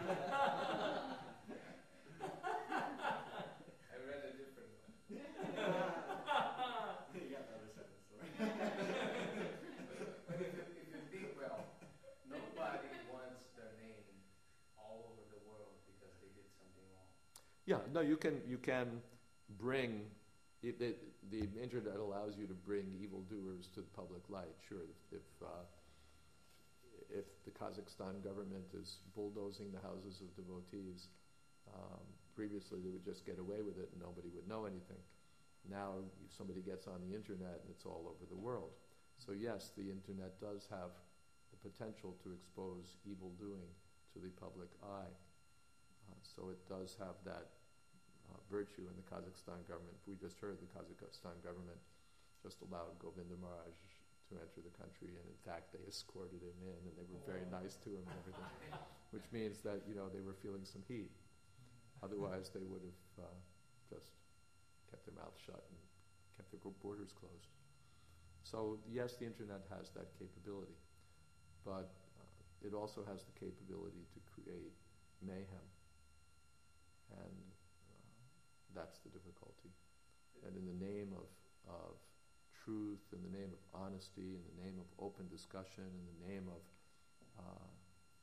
I read a different one. You got the other side of the story. But if you, if you think, well, nobody wants their name all over the world because they did something wrong. Yeah, no, you can you can bring it, it, the internet allows you to bring evildoers to the public light. Sure, if if, uh, if the Kazakhstan government is bulldozing the houses of devotees, um, previously they would just get away with it and nobody would know anything. Now if somebody gets on the internet and it's all over the world. So yes, the internet does have the potential to expose evil doing to the public eye. Uh, so it does have that uh, virtue in the Kazakhstan government. We just heard the Kazakhstan government just allowed Govinda Maharaj to enter the country, and in fact they escorted him in and they were very nice to him and everything, which means that, you know, they were feeling some heat. Otherwise they would have uh, just kept their mouth shut and kept their borders closed. So yes, the internet has that capability. but uh, it also has the capability to create mayhem, and uh, that's the difficulty. And in the name of, of truth, in the name of honesty, in the name of open discussion, in the name of uh,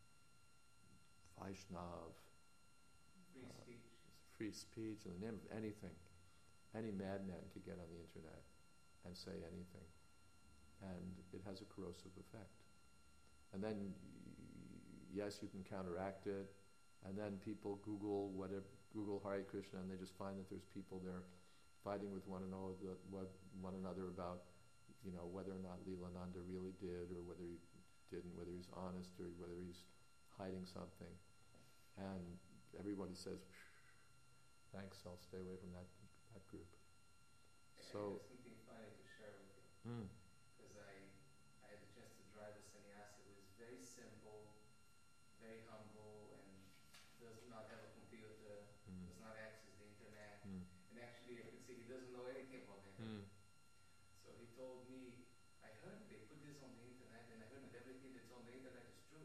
Vaishnav, Free uh, speech. free speech, in the name of anything, any madman could get on the internet and say anything. And it has a corrosive effect. And then, y- yes, you can counteract it, and then people Google whatever, Google Hare Krishna, and they just find that there's people there fighting with one another, one another about, you know, whether or not Leelananda really did, or whether he didn't, whether he's honest, or whether he's hiding something. And everybody says, thanks, I'll stay away from that that group. So, I have something funny to share with you. mm, Because I, I had the chance to drive a sannyasi who is very simple, very humble, and does not have a computer, mm, does not access the internet, mm, and actually I could see he doesn't know anything about the internet. mm. So he told me, I heard they put this on the internet, and I heard that everything that's on the internet is true.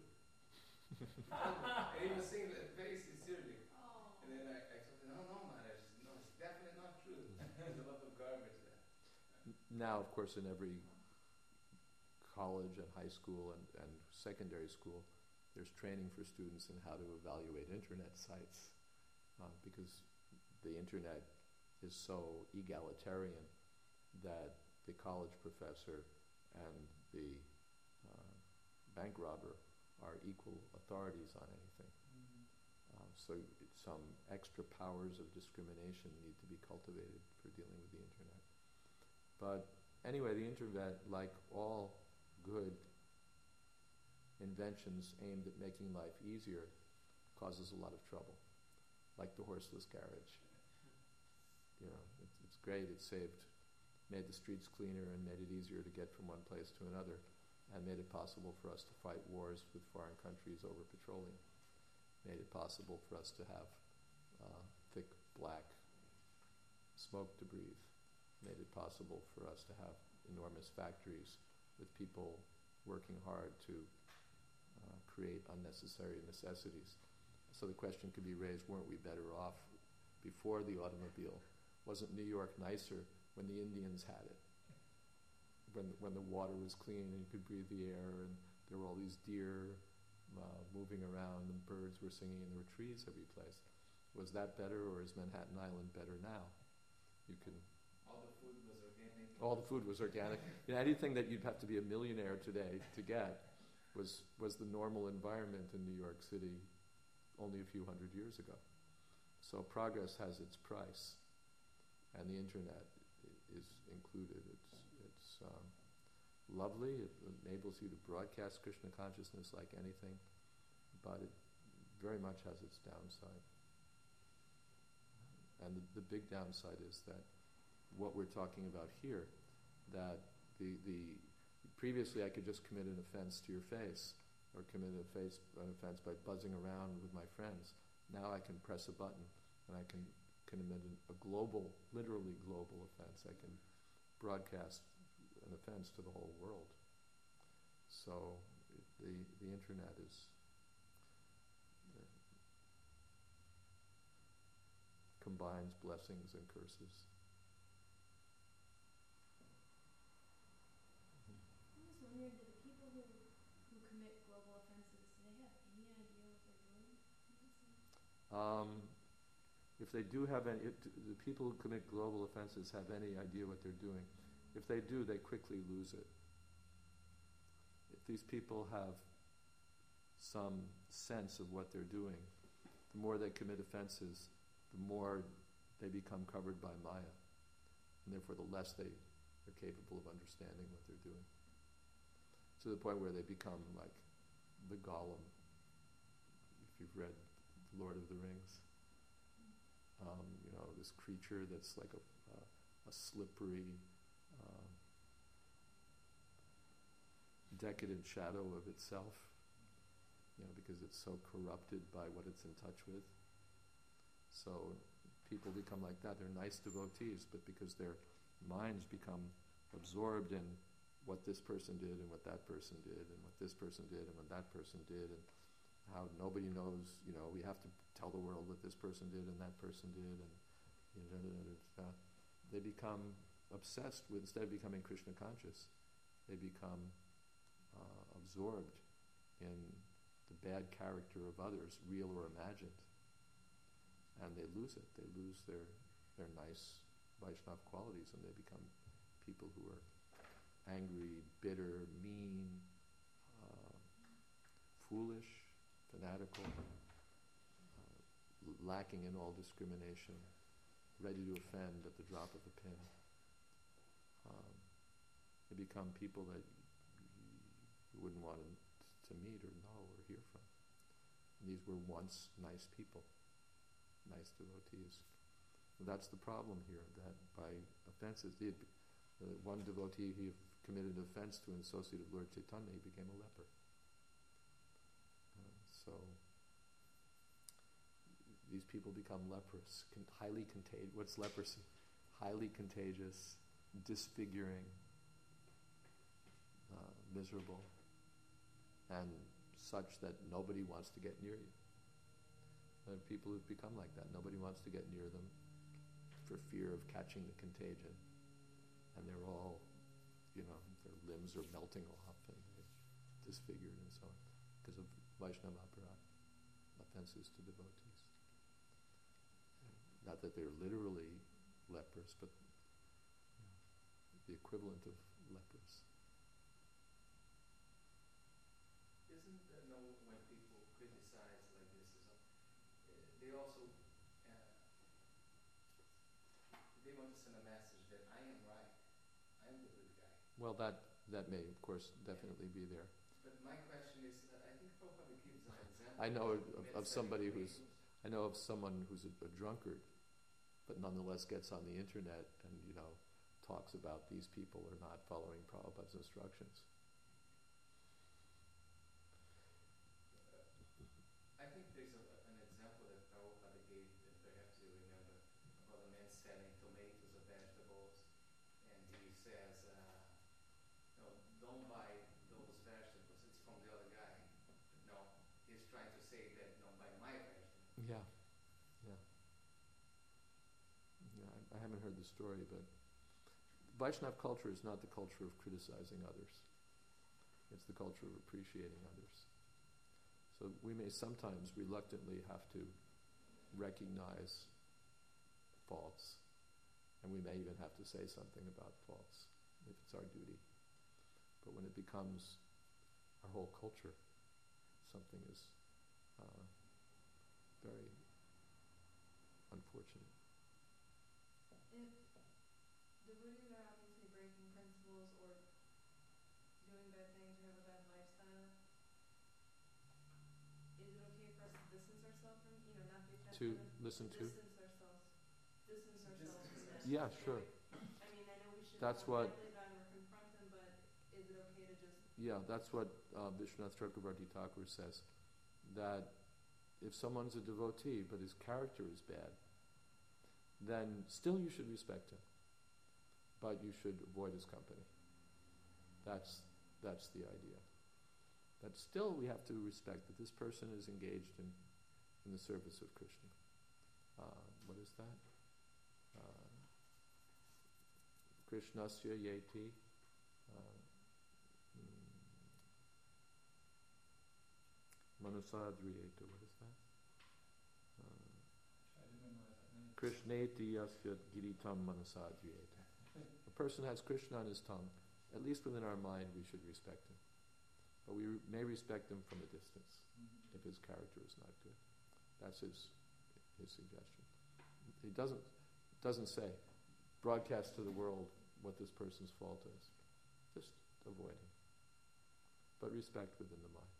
And he was saying that very sincerely. Oh. And then I, I told him, no, no, Maharaj, no, it's definitely not true. There's a lot of garbage there. Now, of course, in every college and high school and, and secondary school, there's training for students in how to evaluate internet sites, uh, because the internet is so egalitarian that the college professor and the uh, bank robber are equal authorities on anything. Mm. Uh, so some extra powers of discrimination need to be cultivated for dealing with the internet. But anyway, the internet, like all good inventions aimed at making life easier, causes a lot of trouble, like the horseless carriage. You know, it's, it's great, it saved, made the streets cleaner and made it easier to get from one place to another, and made it possible for us to fight wars with foreign countries over petroleum. Made it possible for us to have uh, thick black smoke to breathe. Made it possible for us to have enormous factories with people working hard to uh, create unnecessary necessities. So the question could be raised, weren't we better off before the automobile? Wasn't New York nicer when the Indians had it? When, when the water was clean and you could breathe the air, and there were all these deer uh, moving around, and birds were singing, and there were trees every place. Was that better, or is Manhattan Island better now? You can... All the food was organic. All the food was organic. You know, anything that you'd have to be a millionaire today to get was was the normal environment in New York City only a few hundred years ago. So progress has its price, and the internet is included. It's it's um, lovely. It enables you to broadcast Krishna consciousness like anything, but it very much has its downside. And the, the big downside is that what we're talking about here, that the the previously I could just commit an offense to your face, or commit a face, an offense by buzzing around with my friends. Now I can press a button and I can, can commit a global, literally global offense. I can broadcast an offense to the whole world. So the the internet is uh, combines blessings and curses. I was wondering, do the people who, who commit global offenses, do they have any idea what they're doing? Um, if they do have any, if the people who commit global offenses have any idea what they're doing, if they do, they quickly lose it. If these people have some sense of what they're doing, the more they commit offenses, the more they become covered by Maya, and therefore the less they are capable of understanding what they're doing. To the point where they become like the Gollum, if you've read Lord of the Rings. Um, you know, this creature that's like a, a, a slippery, uh, decadent shadow of itself, you know, because it's so corrupted by what it's in touch with. So people become like that. They're nice devotees, but because their minds become absorbed in what this person did and what that person did and what this person did and what that person did, and how nobody knows, you know, we have to tell the world what this person did and that person did, and you know, uh, they become obsessed with, instead of becoming Krishna conscious, they become uh, absorbed in the bad character of others, real or imagined, and they lose it. They lose their their nice Vaishnava qualities, and they become people who are angry, bitter, mean, uh, foolish, fanatical, uh, lacking in all discrimination, ready to offend at the drop of a pin. Um, they become people that you wouldn't want to, to meet or know or hear from. And these were once nice people, nice devotees. And that's the problem here, that by offenses, the, the one devotee, he committed an offense to an associate of Lord Chaitanya, he became a leper. Uh, so these people become leprous, con- highly contagious. What's leprosy? Highly contagious, disfiguring, uh, miserable, and such that nobody wants to get near you. There are people who've become like that. Nobody wants to get near them for fear of catching the contagion. And they're all, you know, their limbs are melting off and they're disfigured and so on because of Vaishnava aparadha, offenses to devotees. Not that they're literally lepers, but you know, the equivalent of lepers. Isn't there no, when people criticize like this, is a, uh, they also uh, they want to send a message that I am right, I'm the good guy. Well, that that may, of course, definitely be there. But my question is, uh, I think Prabhupada gives an example. I know of, of, of somebody mid-century who's, I know of someone who's a, a drunkard, but nonetheless gets on the internet and, you know, talks about these people are not following Prabhupada's instructions. I think there's a, an example that Prabhupada gave that perhaps you remember about a man selling tomatoes or vegetables, and he says, uh, no, don't buy those vegetables, it's from the other guy. No, he's trying to say that don't buy my vegetables. Yeah, yeah. Yeah, I, I haven't heard the story, but Vaishnava culture is not the culture of criticizing others. It's the culture of appreciating others. So we may sometimes reluctantly have to recognize faults, and we may even have to say something about faults if it's our duty. But when it becomes our whole culture, something is uh, very unfortunate. If devotees are obviously breaking principles or doing bad things or have a bad lifestyle, is it okay for us to distance ourselves from, you know, not be attached To to them? listen to? Distance ourselves. Distance ourselves from them. Yeah, If sure. we- I mean, I know we should That's not what- violate them or confront them, but is it okay to just... Yeah, that's what uh, Vishwanath Chakravarti Thakur says, that if someone's a devotee but his character is bad, then still you should respect him, but you should avoid his company. That's that's the idea. But still we have to respect that this person is engaged in, in the service of Krishna. Uh, what is that? Uh, Krishnasya yeti. Uh, Manusadriyeta, what is that? Uh, Try to memorize that name. Krishneti yasya giritam manusadriyeta. A person has Krishna on his tongue. At least within our mind, we should respect him. But we re- may respect him from a distance Mm-hmm. if his character is not good. That's his his suggestion. He doesn't doesn't say, broadcast to the world what this person's fault is. Just avoid him. But respect within the mind.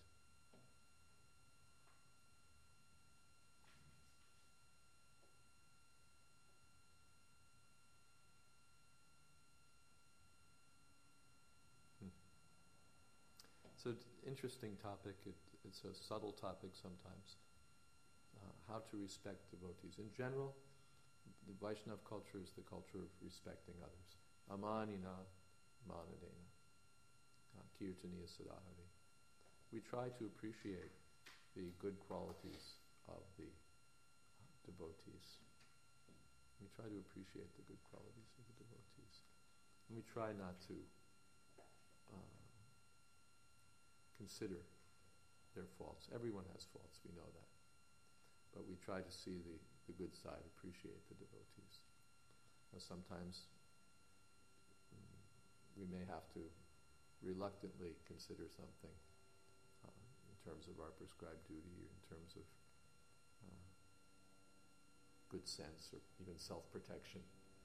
It's an interesting topic. It, it's a subtle topic sometimes. Uh, how to respect devotees. In general, the Vaishnava culture is the culture of respecting others. Amanina manadena. uh, Kirtaniya Sadahari. We try to appreciate the good qualities of the devotees. We try to appreciate the good qualities of the devotees. And we try not to uh, consider their faults. Everyone has faults, we know that. But we try to see the, the good side, appreciate the devotees. Now sometimes mm, we may have to reluctantly consider something uh, in terms of our prescribed duty, or in terms of uh, good sense, or even self-protection,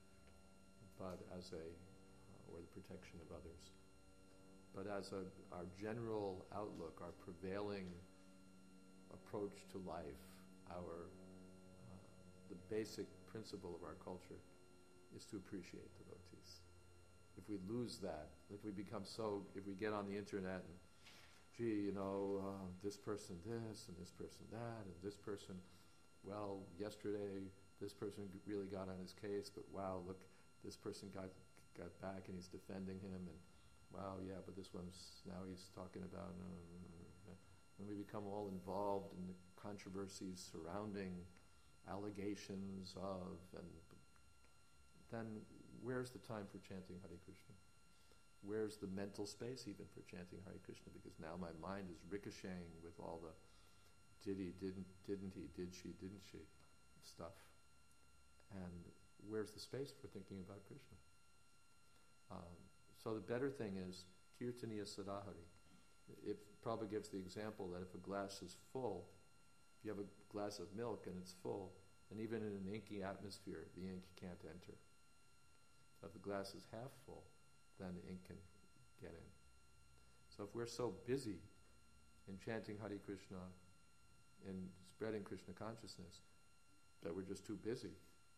but as a, uh, or the protection of others. But as a, our general outlook, our prevailing approach to life, our uh, the basic principle of our culture is to appreciate devotees. If we lose that, if we become so, if we get on the internet and, gee, you know, uh, this person this, and this person that, and this person, well, yesterday this person really got on his case, but wow, look, this person got got back and he's defending him, and wow, yeah, but this one's, now he's talking about, uh, when we become all involved in the controversies surrounding allegations of, and then where's the time for chanting Hare Krishna? Where's the mental space even for chanting Hare Krishna? Because now my mind is ricocheting with all the did he, didn't, didn't he, did she, didn't she stuff. And where's the space for thinking about Krishna? Um, so the better thing is Kirtaniya Sadahari. It probably gives the example that if a glass is full, if you have a glass of milk and it's full, and even in an inky atmosphere, the ink can't enter. So if the glass is half full, then the ink can get in. So if we're so busy in chanting Hare Krishna, in spreading Krishna consciousness, that we're just too busy,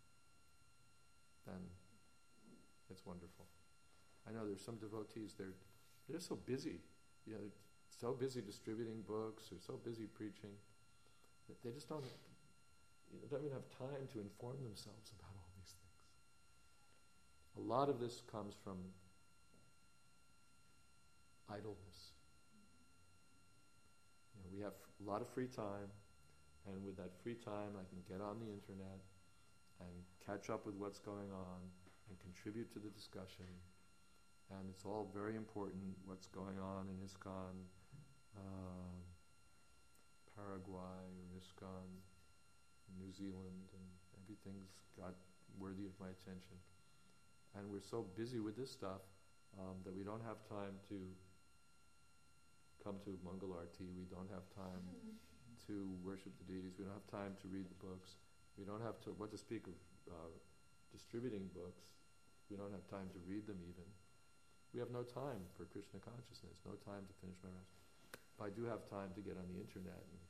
then it's wonderful. I know there's some devotees, they're, they're so busy, you know, so busy distributing books, or so busy preaching, that they just don't, you know, don't even have time to inform themselves about all these things. A lot of this comes from idleness. You know, we have a lot of free time, and with that free time I can get on the internet and catch up with what's going on and contribute to the discussion. And it's all very important what's going on in ISKCON, uh, Paraguay, or ISKCON, New Zealand, and everything's got worthy of my attention. And we're so busy with this stuff um, that we don't have time to come to Mangalarti, we don't have time mm-hmm. to worship the deities, we don't have time to read the books, we don't have to, what to speak of uh, distributing books, we don't have time to read them even. We have no time for Krishna consciousness, no time to finish my rest. But I do have time to get on the internet. And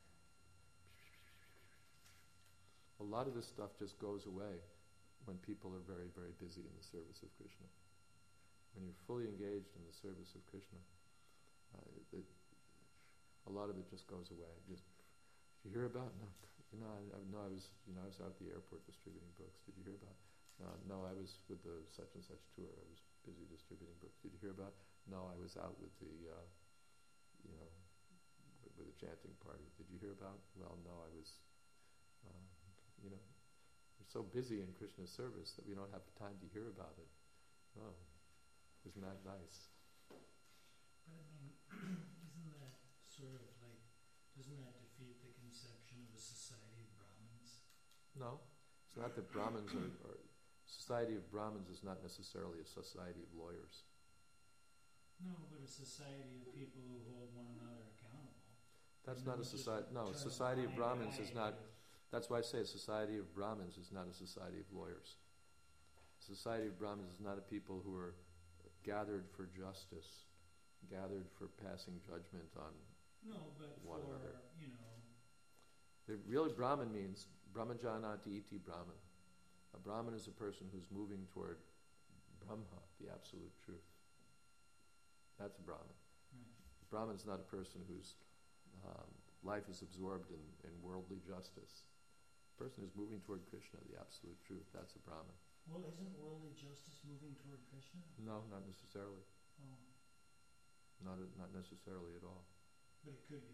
a lot of this stuff just goes away when people are very, very busy in the service of Krishna. When you're fully engaged in the service of Krishna, uh, it, a lot of it just goes away. Just, did you hear about? No, you know, I, I, no, I was, you know, I was out at the airport distributing books. Did you hear about? Uh, no, I was with the such and such tour. I was busy distributing books. Did you hear about? No, I was out with the, uh, you know, with, with the chanting party. Did you hear about? Well, no, I was, uh, you know, we're so busy in Krishna's service that we don't have time to hear about it. Oh, isn't that nice? But I mean, isn't that sort of like, doesn't that defeat the conception of a society of Brahmins? No, it's not that Brahmins are, are Society of Brahmins is not necessarily a society of lawyers. No, but a society of people who hold one another accountable. That's not a society. No, a society of Brahmins is not. That's why I say a society of Brahmins is not a society of lawyers. A society of Brahmins is not a people who are gathered for justice, gathered for passing judgment on no, but one for, another. You know, the really Brahmin means Brahmajanati iti Brahman. A Brahmin is a person who's moving toward Brahma, the absolute truth. That's a Brahmin. Right. A Brahmin is not a person whose um, life is absorbed in, in worldly justice. A person who's moving toward Krishna, the absolute truth, that's a Brahmin. Well, isn't worldly justice moving toward Krishna? No, not necessarily. Oh. not not necessarily at all. But it could be.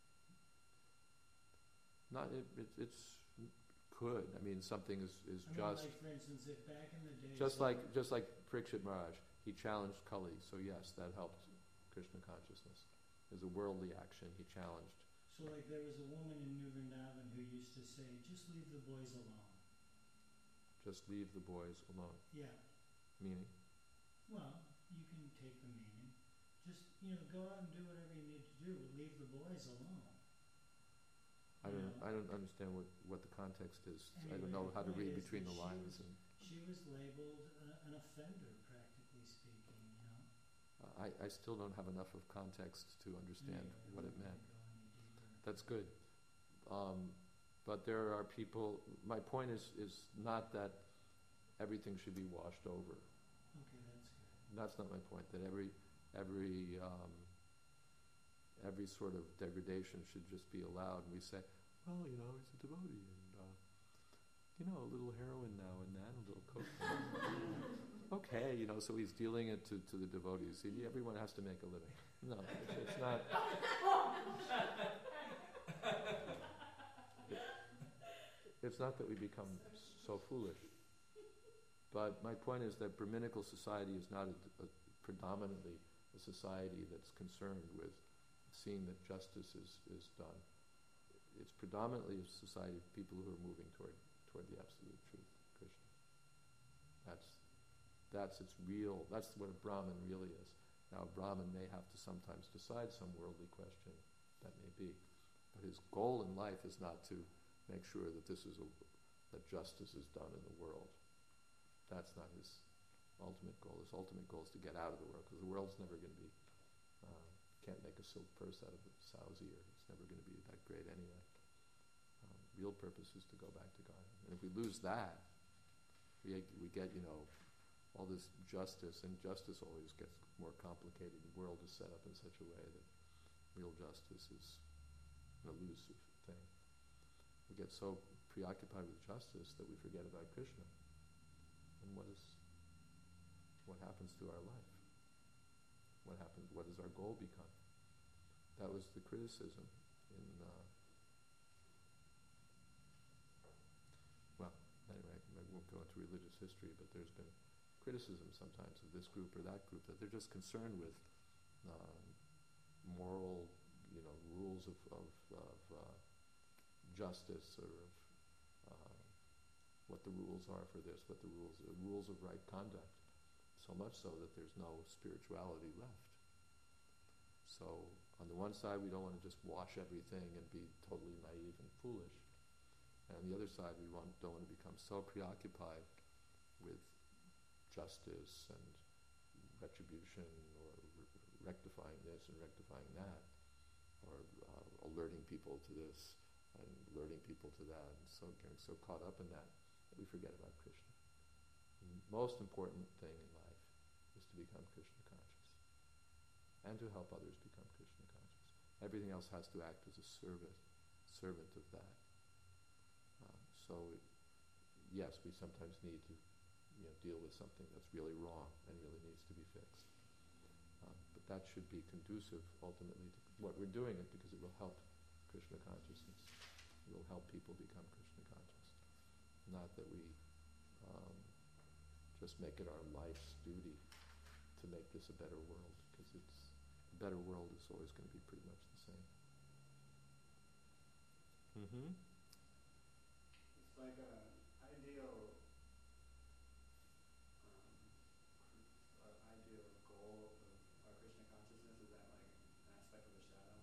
Not it, it it's could. I mean, something is, is I mean, just like for instance, if back in the day, just like just like Parikshit Maharaj, he challenged Kali. So yes, that helped Krishna consciousness. As a worldly action, he challenged. So like there was a woman in New Vrindavan who used to say, "Just leave the boys alone." Just leave the boys alone. Yeah. Meaning? Well, you can take the meaning. Just, you know, go out and do whatever you need to do, but leave the boys alone. I don't. Yeah. I don't understand what, what the context is. I Anyway, don't know the how to point read is between that the she lines. was- And She was labeled a, an offender, practically speaking, you know. uh, I, I still don't have enough of context to understand Anyway, what I'm it not meant. gonna go any deeper. That's good. Um, but there are people. My point is is not that everything should be washed over. Okay, that's good. That's not my point. That every every um, every sort of degradation should just be allowed. And we say, well, you know, he's a devotee, and uh, you know, a little heroin now and then, a little coke. Okay, you know, so he's dealing it to, to the devotees. See, everyone has to make a living. No, it's, it's not. It's not that we become so foolish. But my point is that Brahminical society is not a, a, predominantly a society that's concerned with seeing that justice is, is done. It's predominantly a society of people who are moving toward toward the absolute truth, Krishna. That's that's its real. That's what a Brahmin really is. Now, a Brahmin may have to sometimes decide some worldly question, that may be, but his goal in life is not to make sure that this is a, that justice is done in the world. That's not his ultimate goal. His ultimate goal is to get out of the world, because the world's never going to be, uh, can't make a silk purse out of a sow's ear. It's never going to be that great anyway. Um, real purpose is to go back to God. And if we lose that, we, we get, you know, all this justice, and justice always gets more complicated. The world is set up in such a way that real justice is an elusive thing. We get so preoccupied with justice that we forget about Krishna. And what is, what happens to our life? What happens? What does our goal become? That was the criticism in. Uh, well, anyway, I won't go into religious history, but there's been criticism sometimes of this group or that group that they're just concerned with um, moral, you know, rules of of, of uh, justice or of uh, what the rules are for this, what the rules the rules of right conduct. So much so that there's no spirituality left. So on the one side, we don't want to just wash everything and be totally naive and foolish. And on the other side, we want, don't want to become so preoccupied with justice and retribution or re- rectifying this and rectifying that, or uh, alerting people to this and alerting people to that, and so getting so caught up in that that we forget about Krishna. The most important thing in life is to become Krishna conscious and to help others become Krishna conscious. Everything else has to act as a servant, servant of that. Uh, so, it, yes, we sometimes need to, you know, deal with something that's really wrong and really needs to be fixed. Um, but that should be conducive, ultimately, to what we're doing it because it will help Krishna consciousness. It will help people become Krishna conscious. Not that we um, just make it our life's duty to make this a better world, because it's a better world is always going to be pretty much the same. Mm-hmm. It's like an ideal, um, our ideal goal of our Krishna consciousness is that like an aspect of a shadow.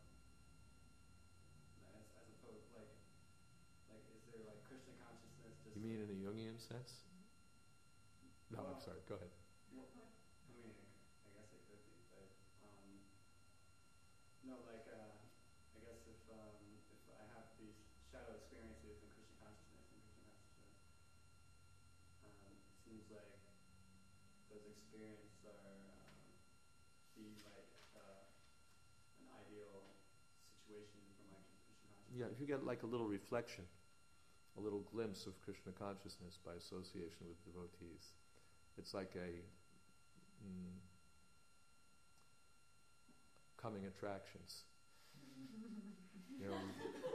As, as opposed, like, like is there like Krishna consciousness just? You mean in a Jungian sense? No, Well, I'm sorry. Go ahead. Well, I mean, I guess it could be, but um, no, like uh, I guess if um, if I have these shadow experiences in Krishna consciousness and Krishna consciousness, um, it seems like those experiences are um, be like uh, an ideal situation for my Krishna consciousness. Yeah, if you get like a little reflection, a little glimpse of Krishna consciousness by association with devotees, it's like a, mm, coming attractions. You know,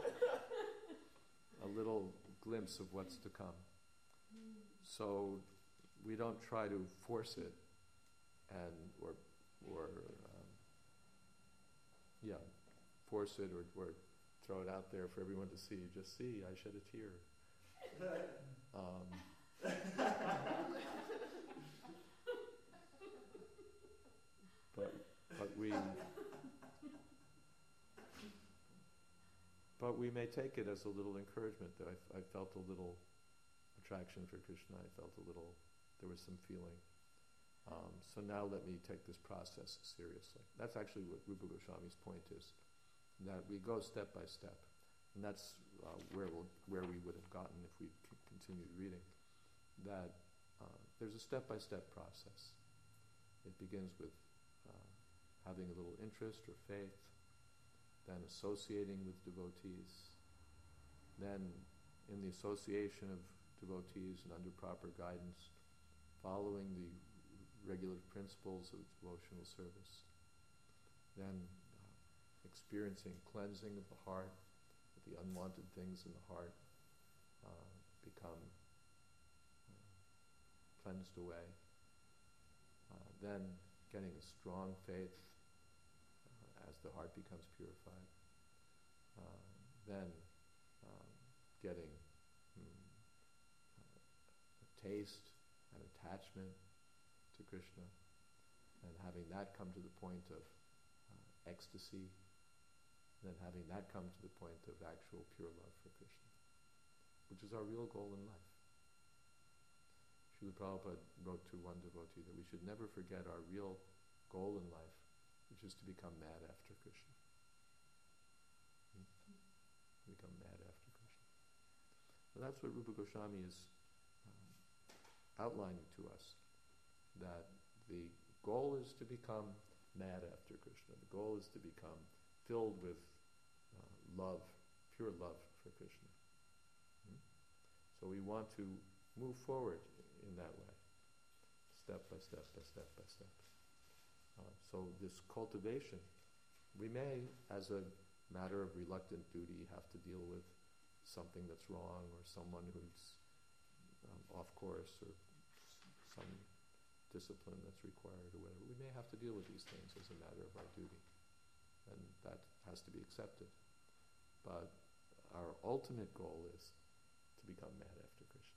a little glimpse of what's to come. So we don't try to force it and or or um, yeah, force it or, or throw it out there for everyone to see. Just see, I shed a tear. Um, but but we but we may take it as a little encouragement. That I, I felt a little attraction for Krishna. I felt a little. There was some feeling. Um, so now let me take this process seriously. That's actually what Rupa Goswami's point is, that we go step by step. And that's uh, where, we'll, where we would have gotten if we c- continued reading, that uh, there's a step-by-step process. It begins with uh, having a little interest or faith, then associating with devotees, then in the association of devotees and under proper guidance, following the regular principles of devotional service, then uh, experiencing cleansing of the heart, that the unwanted things in the heart uh, become uh, cleansed away, uh, then getting a strong faith uh, as the heart becomes purified, uh, then um, getting hmm, uh, a taste and attachment to Krishna, and having that come to the point of uh, ecstasy, and then having that come to the point of actual pure love for Krishna, which is our real goal in life. Srila Prabhupada wrote to one devotee that we should never forget our real goal in life, which is to become mad after Krishna. Hmm? Become mad after Krishna. Well, that's what Rupa Goswami is um, outlining to us. That the goal is to become mad after Krishna. The goal is to become filled with uh, love, pure love for Krishna. Hmm? So we want to move forward in that way, step by step by step by step. Uh, so this cultivation, we may, as a matter of reluctant duty, have to deal with something that's wrong or someone who's um, off course or s- some discipline that's required or whatever. We may have to deal with these things as a matter of our duty, and that has to be accepted. But our ultimate goal is to become mad after Krishna.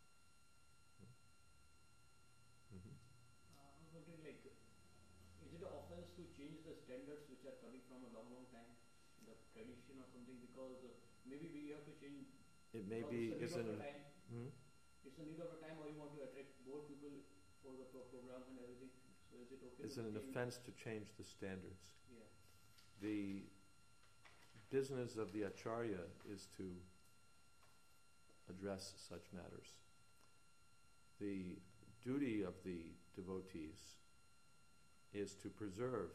Hmm? Mm-hmm. Uh, I was wondering, like, is it an offense to change the standards which are coming from a long, long time, the tradition or something? Because uh, maybe we have to change. It may because be it's a need isn't. of a time. Hmm? It's a need of a time, or you want to attract more people for the pro- program and everything. So is it okay? It's to an change? offense to change the standards. Yeah. The business of the acharya is to address such matters. The duty of the devotees is to preserve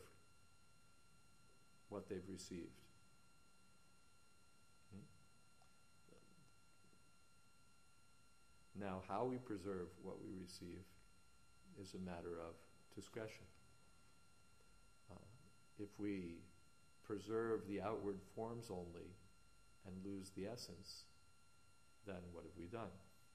what they've received. Hmm? Now, how we preserve what we receive is a matter of discretion. Uh, if we preserve the outward forms only and lose the essence, then what have we done?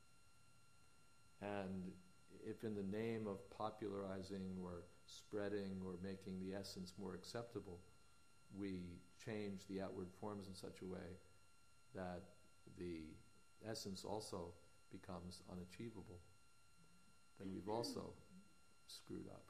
And if in the name of popularizing or spreading or making the essence more acceptable, we change the outward forms in such a way that the essence also becomes unachievable, then we've also screwed up.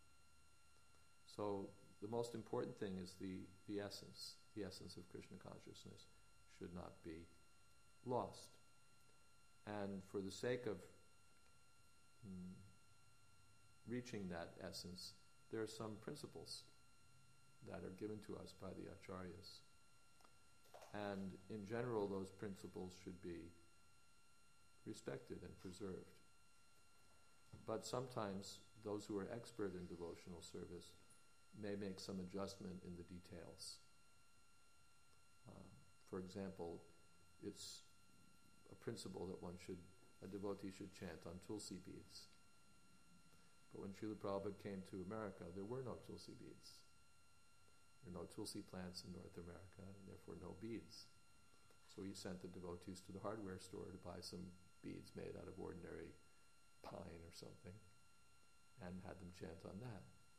So the most important thing is the, the essence. The essence of Krishna consciousness should not be lost. And for the sake of hmm, reaching that essence, there are some principles that are given to us by the acharyas. And in general, those principles should be respected and preserved. But sometimes those who are expert in devotional service may make some adjustment in the details. Uh, for example, it's a principle that one should, a devotee should chant on tulsi beads. But when Srila Prabhupada came to America, there were no tulsi beads. There are no tulsi plants in North America, and therefore no beads. So he sent the devotees to the hardware store to buy some beads made out of ordinary pine or something, and had them chant on that.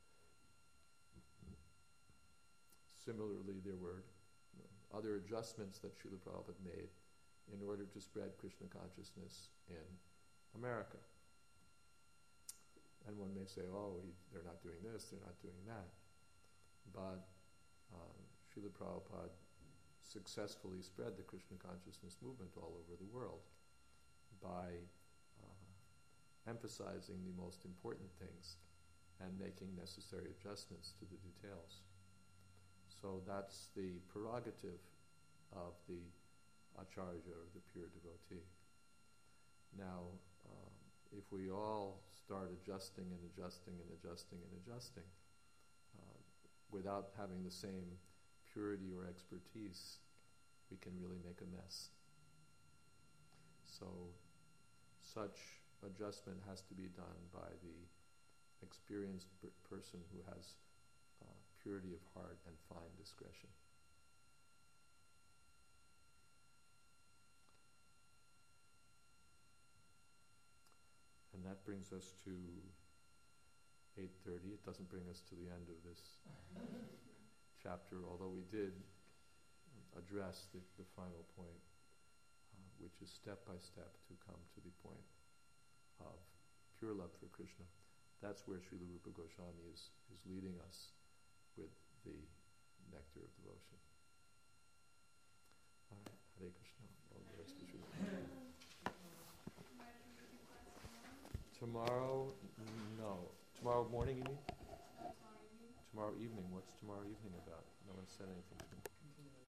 Similarly, there were other adjustments that Srila Prabhupada made in order to spread Krishna consciousness in America. And one may say, oh, he, they're not doing this, they're not doing that. But uh, Srila Prabhupada successfully spread the Krishna consciousness movement all over the world by uh, emphasizing the most important things and making necessary adjustments to the details. So that's the prerogative of the Acharya, or the pure devotee. Now, um, if we all start adjusting and adjusting and adjusting and adjusting uh, without having the same purity or expertise, we can really make a mess. So such adjustment has to be done by the experienced per- person who has uh, purity of heart and fine discretion. And that brings us to eight thirty. It doesn't bring us to the end of this chapter, although we did address the, the final point, uh, which is step by step to come to the point of pure love for Krishna. That's where Srila Rupa Goswami is, is leading us with the nectar of devotion. All right, Hare Krishna. All the rest is Srila. Tomorrow, no. Tomorrow morning, you mean? Tomorrow evening. What's tomorrow evening about? No one said anything to me.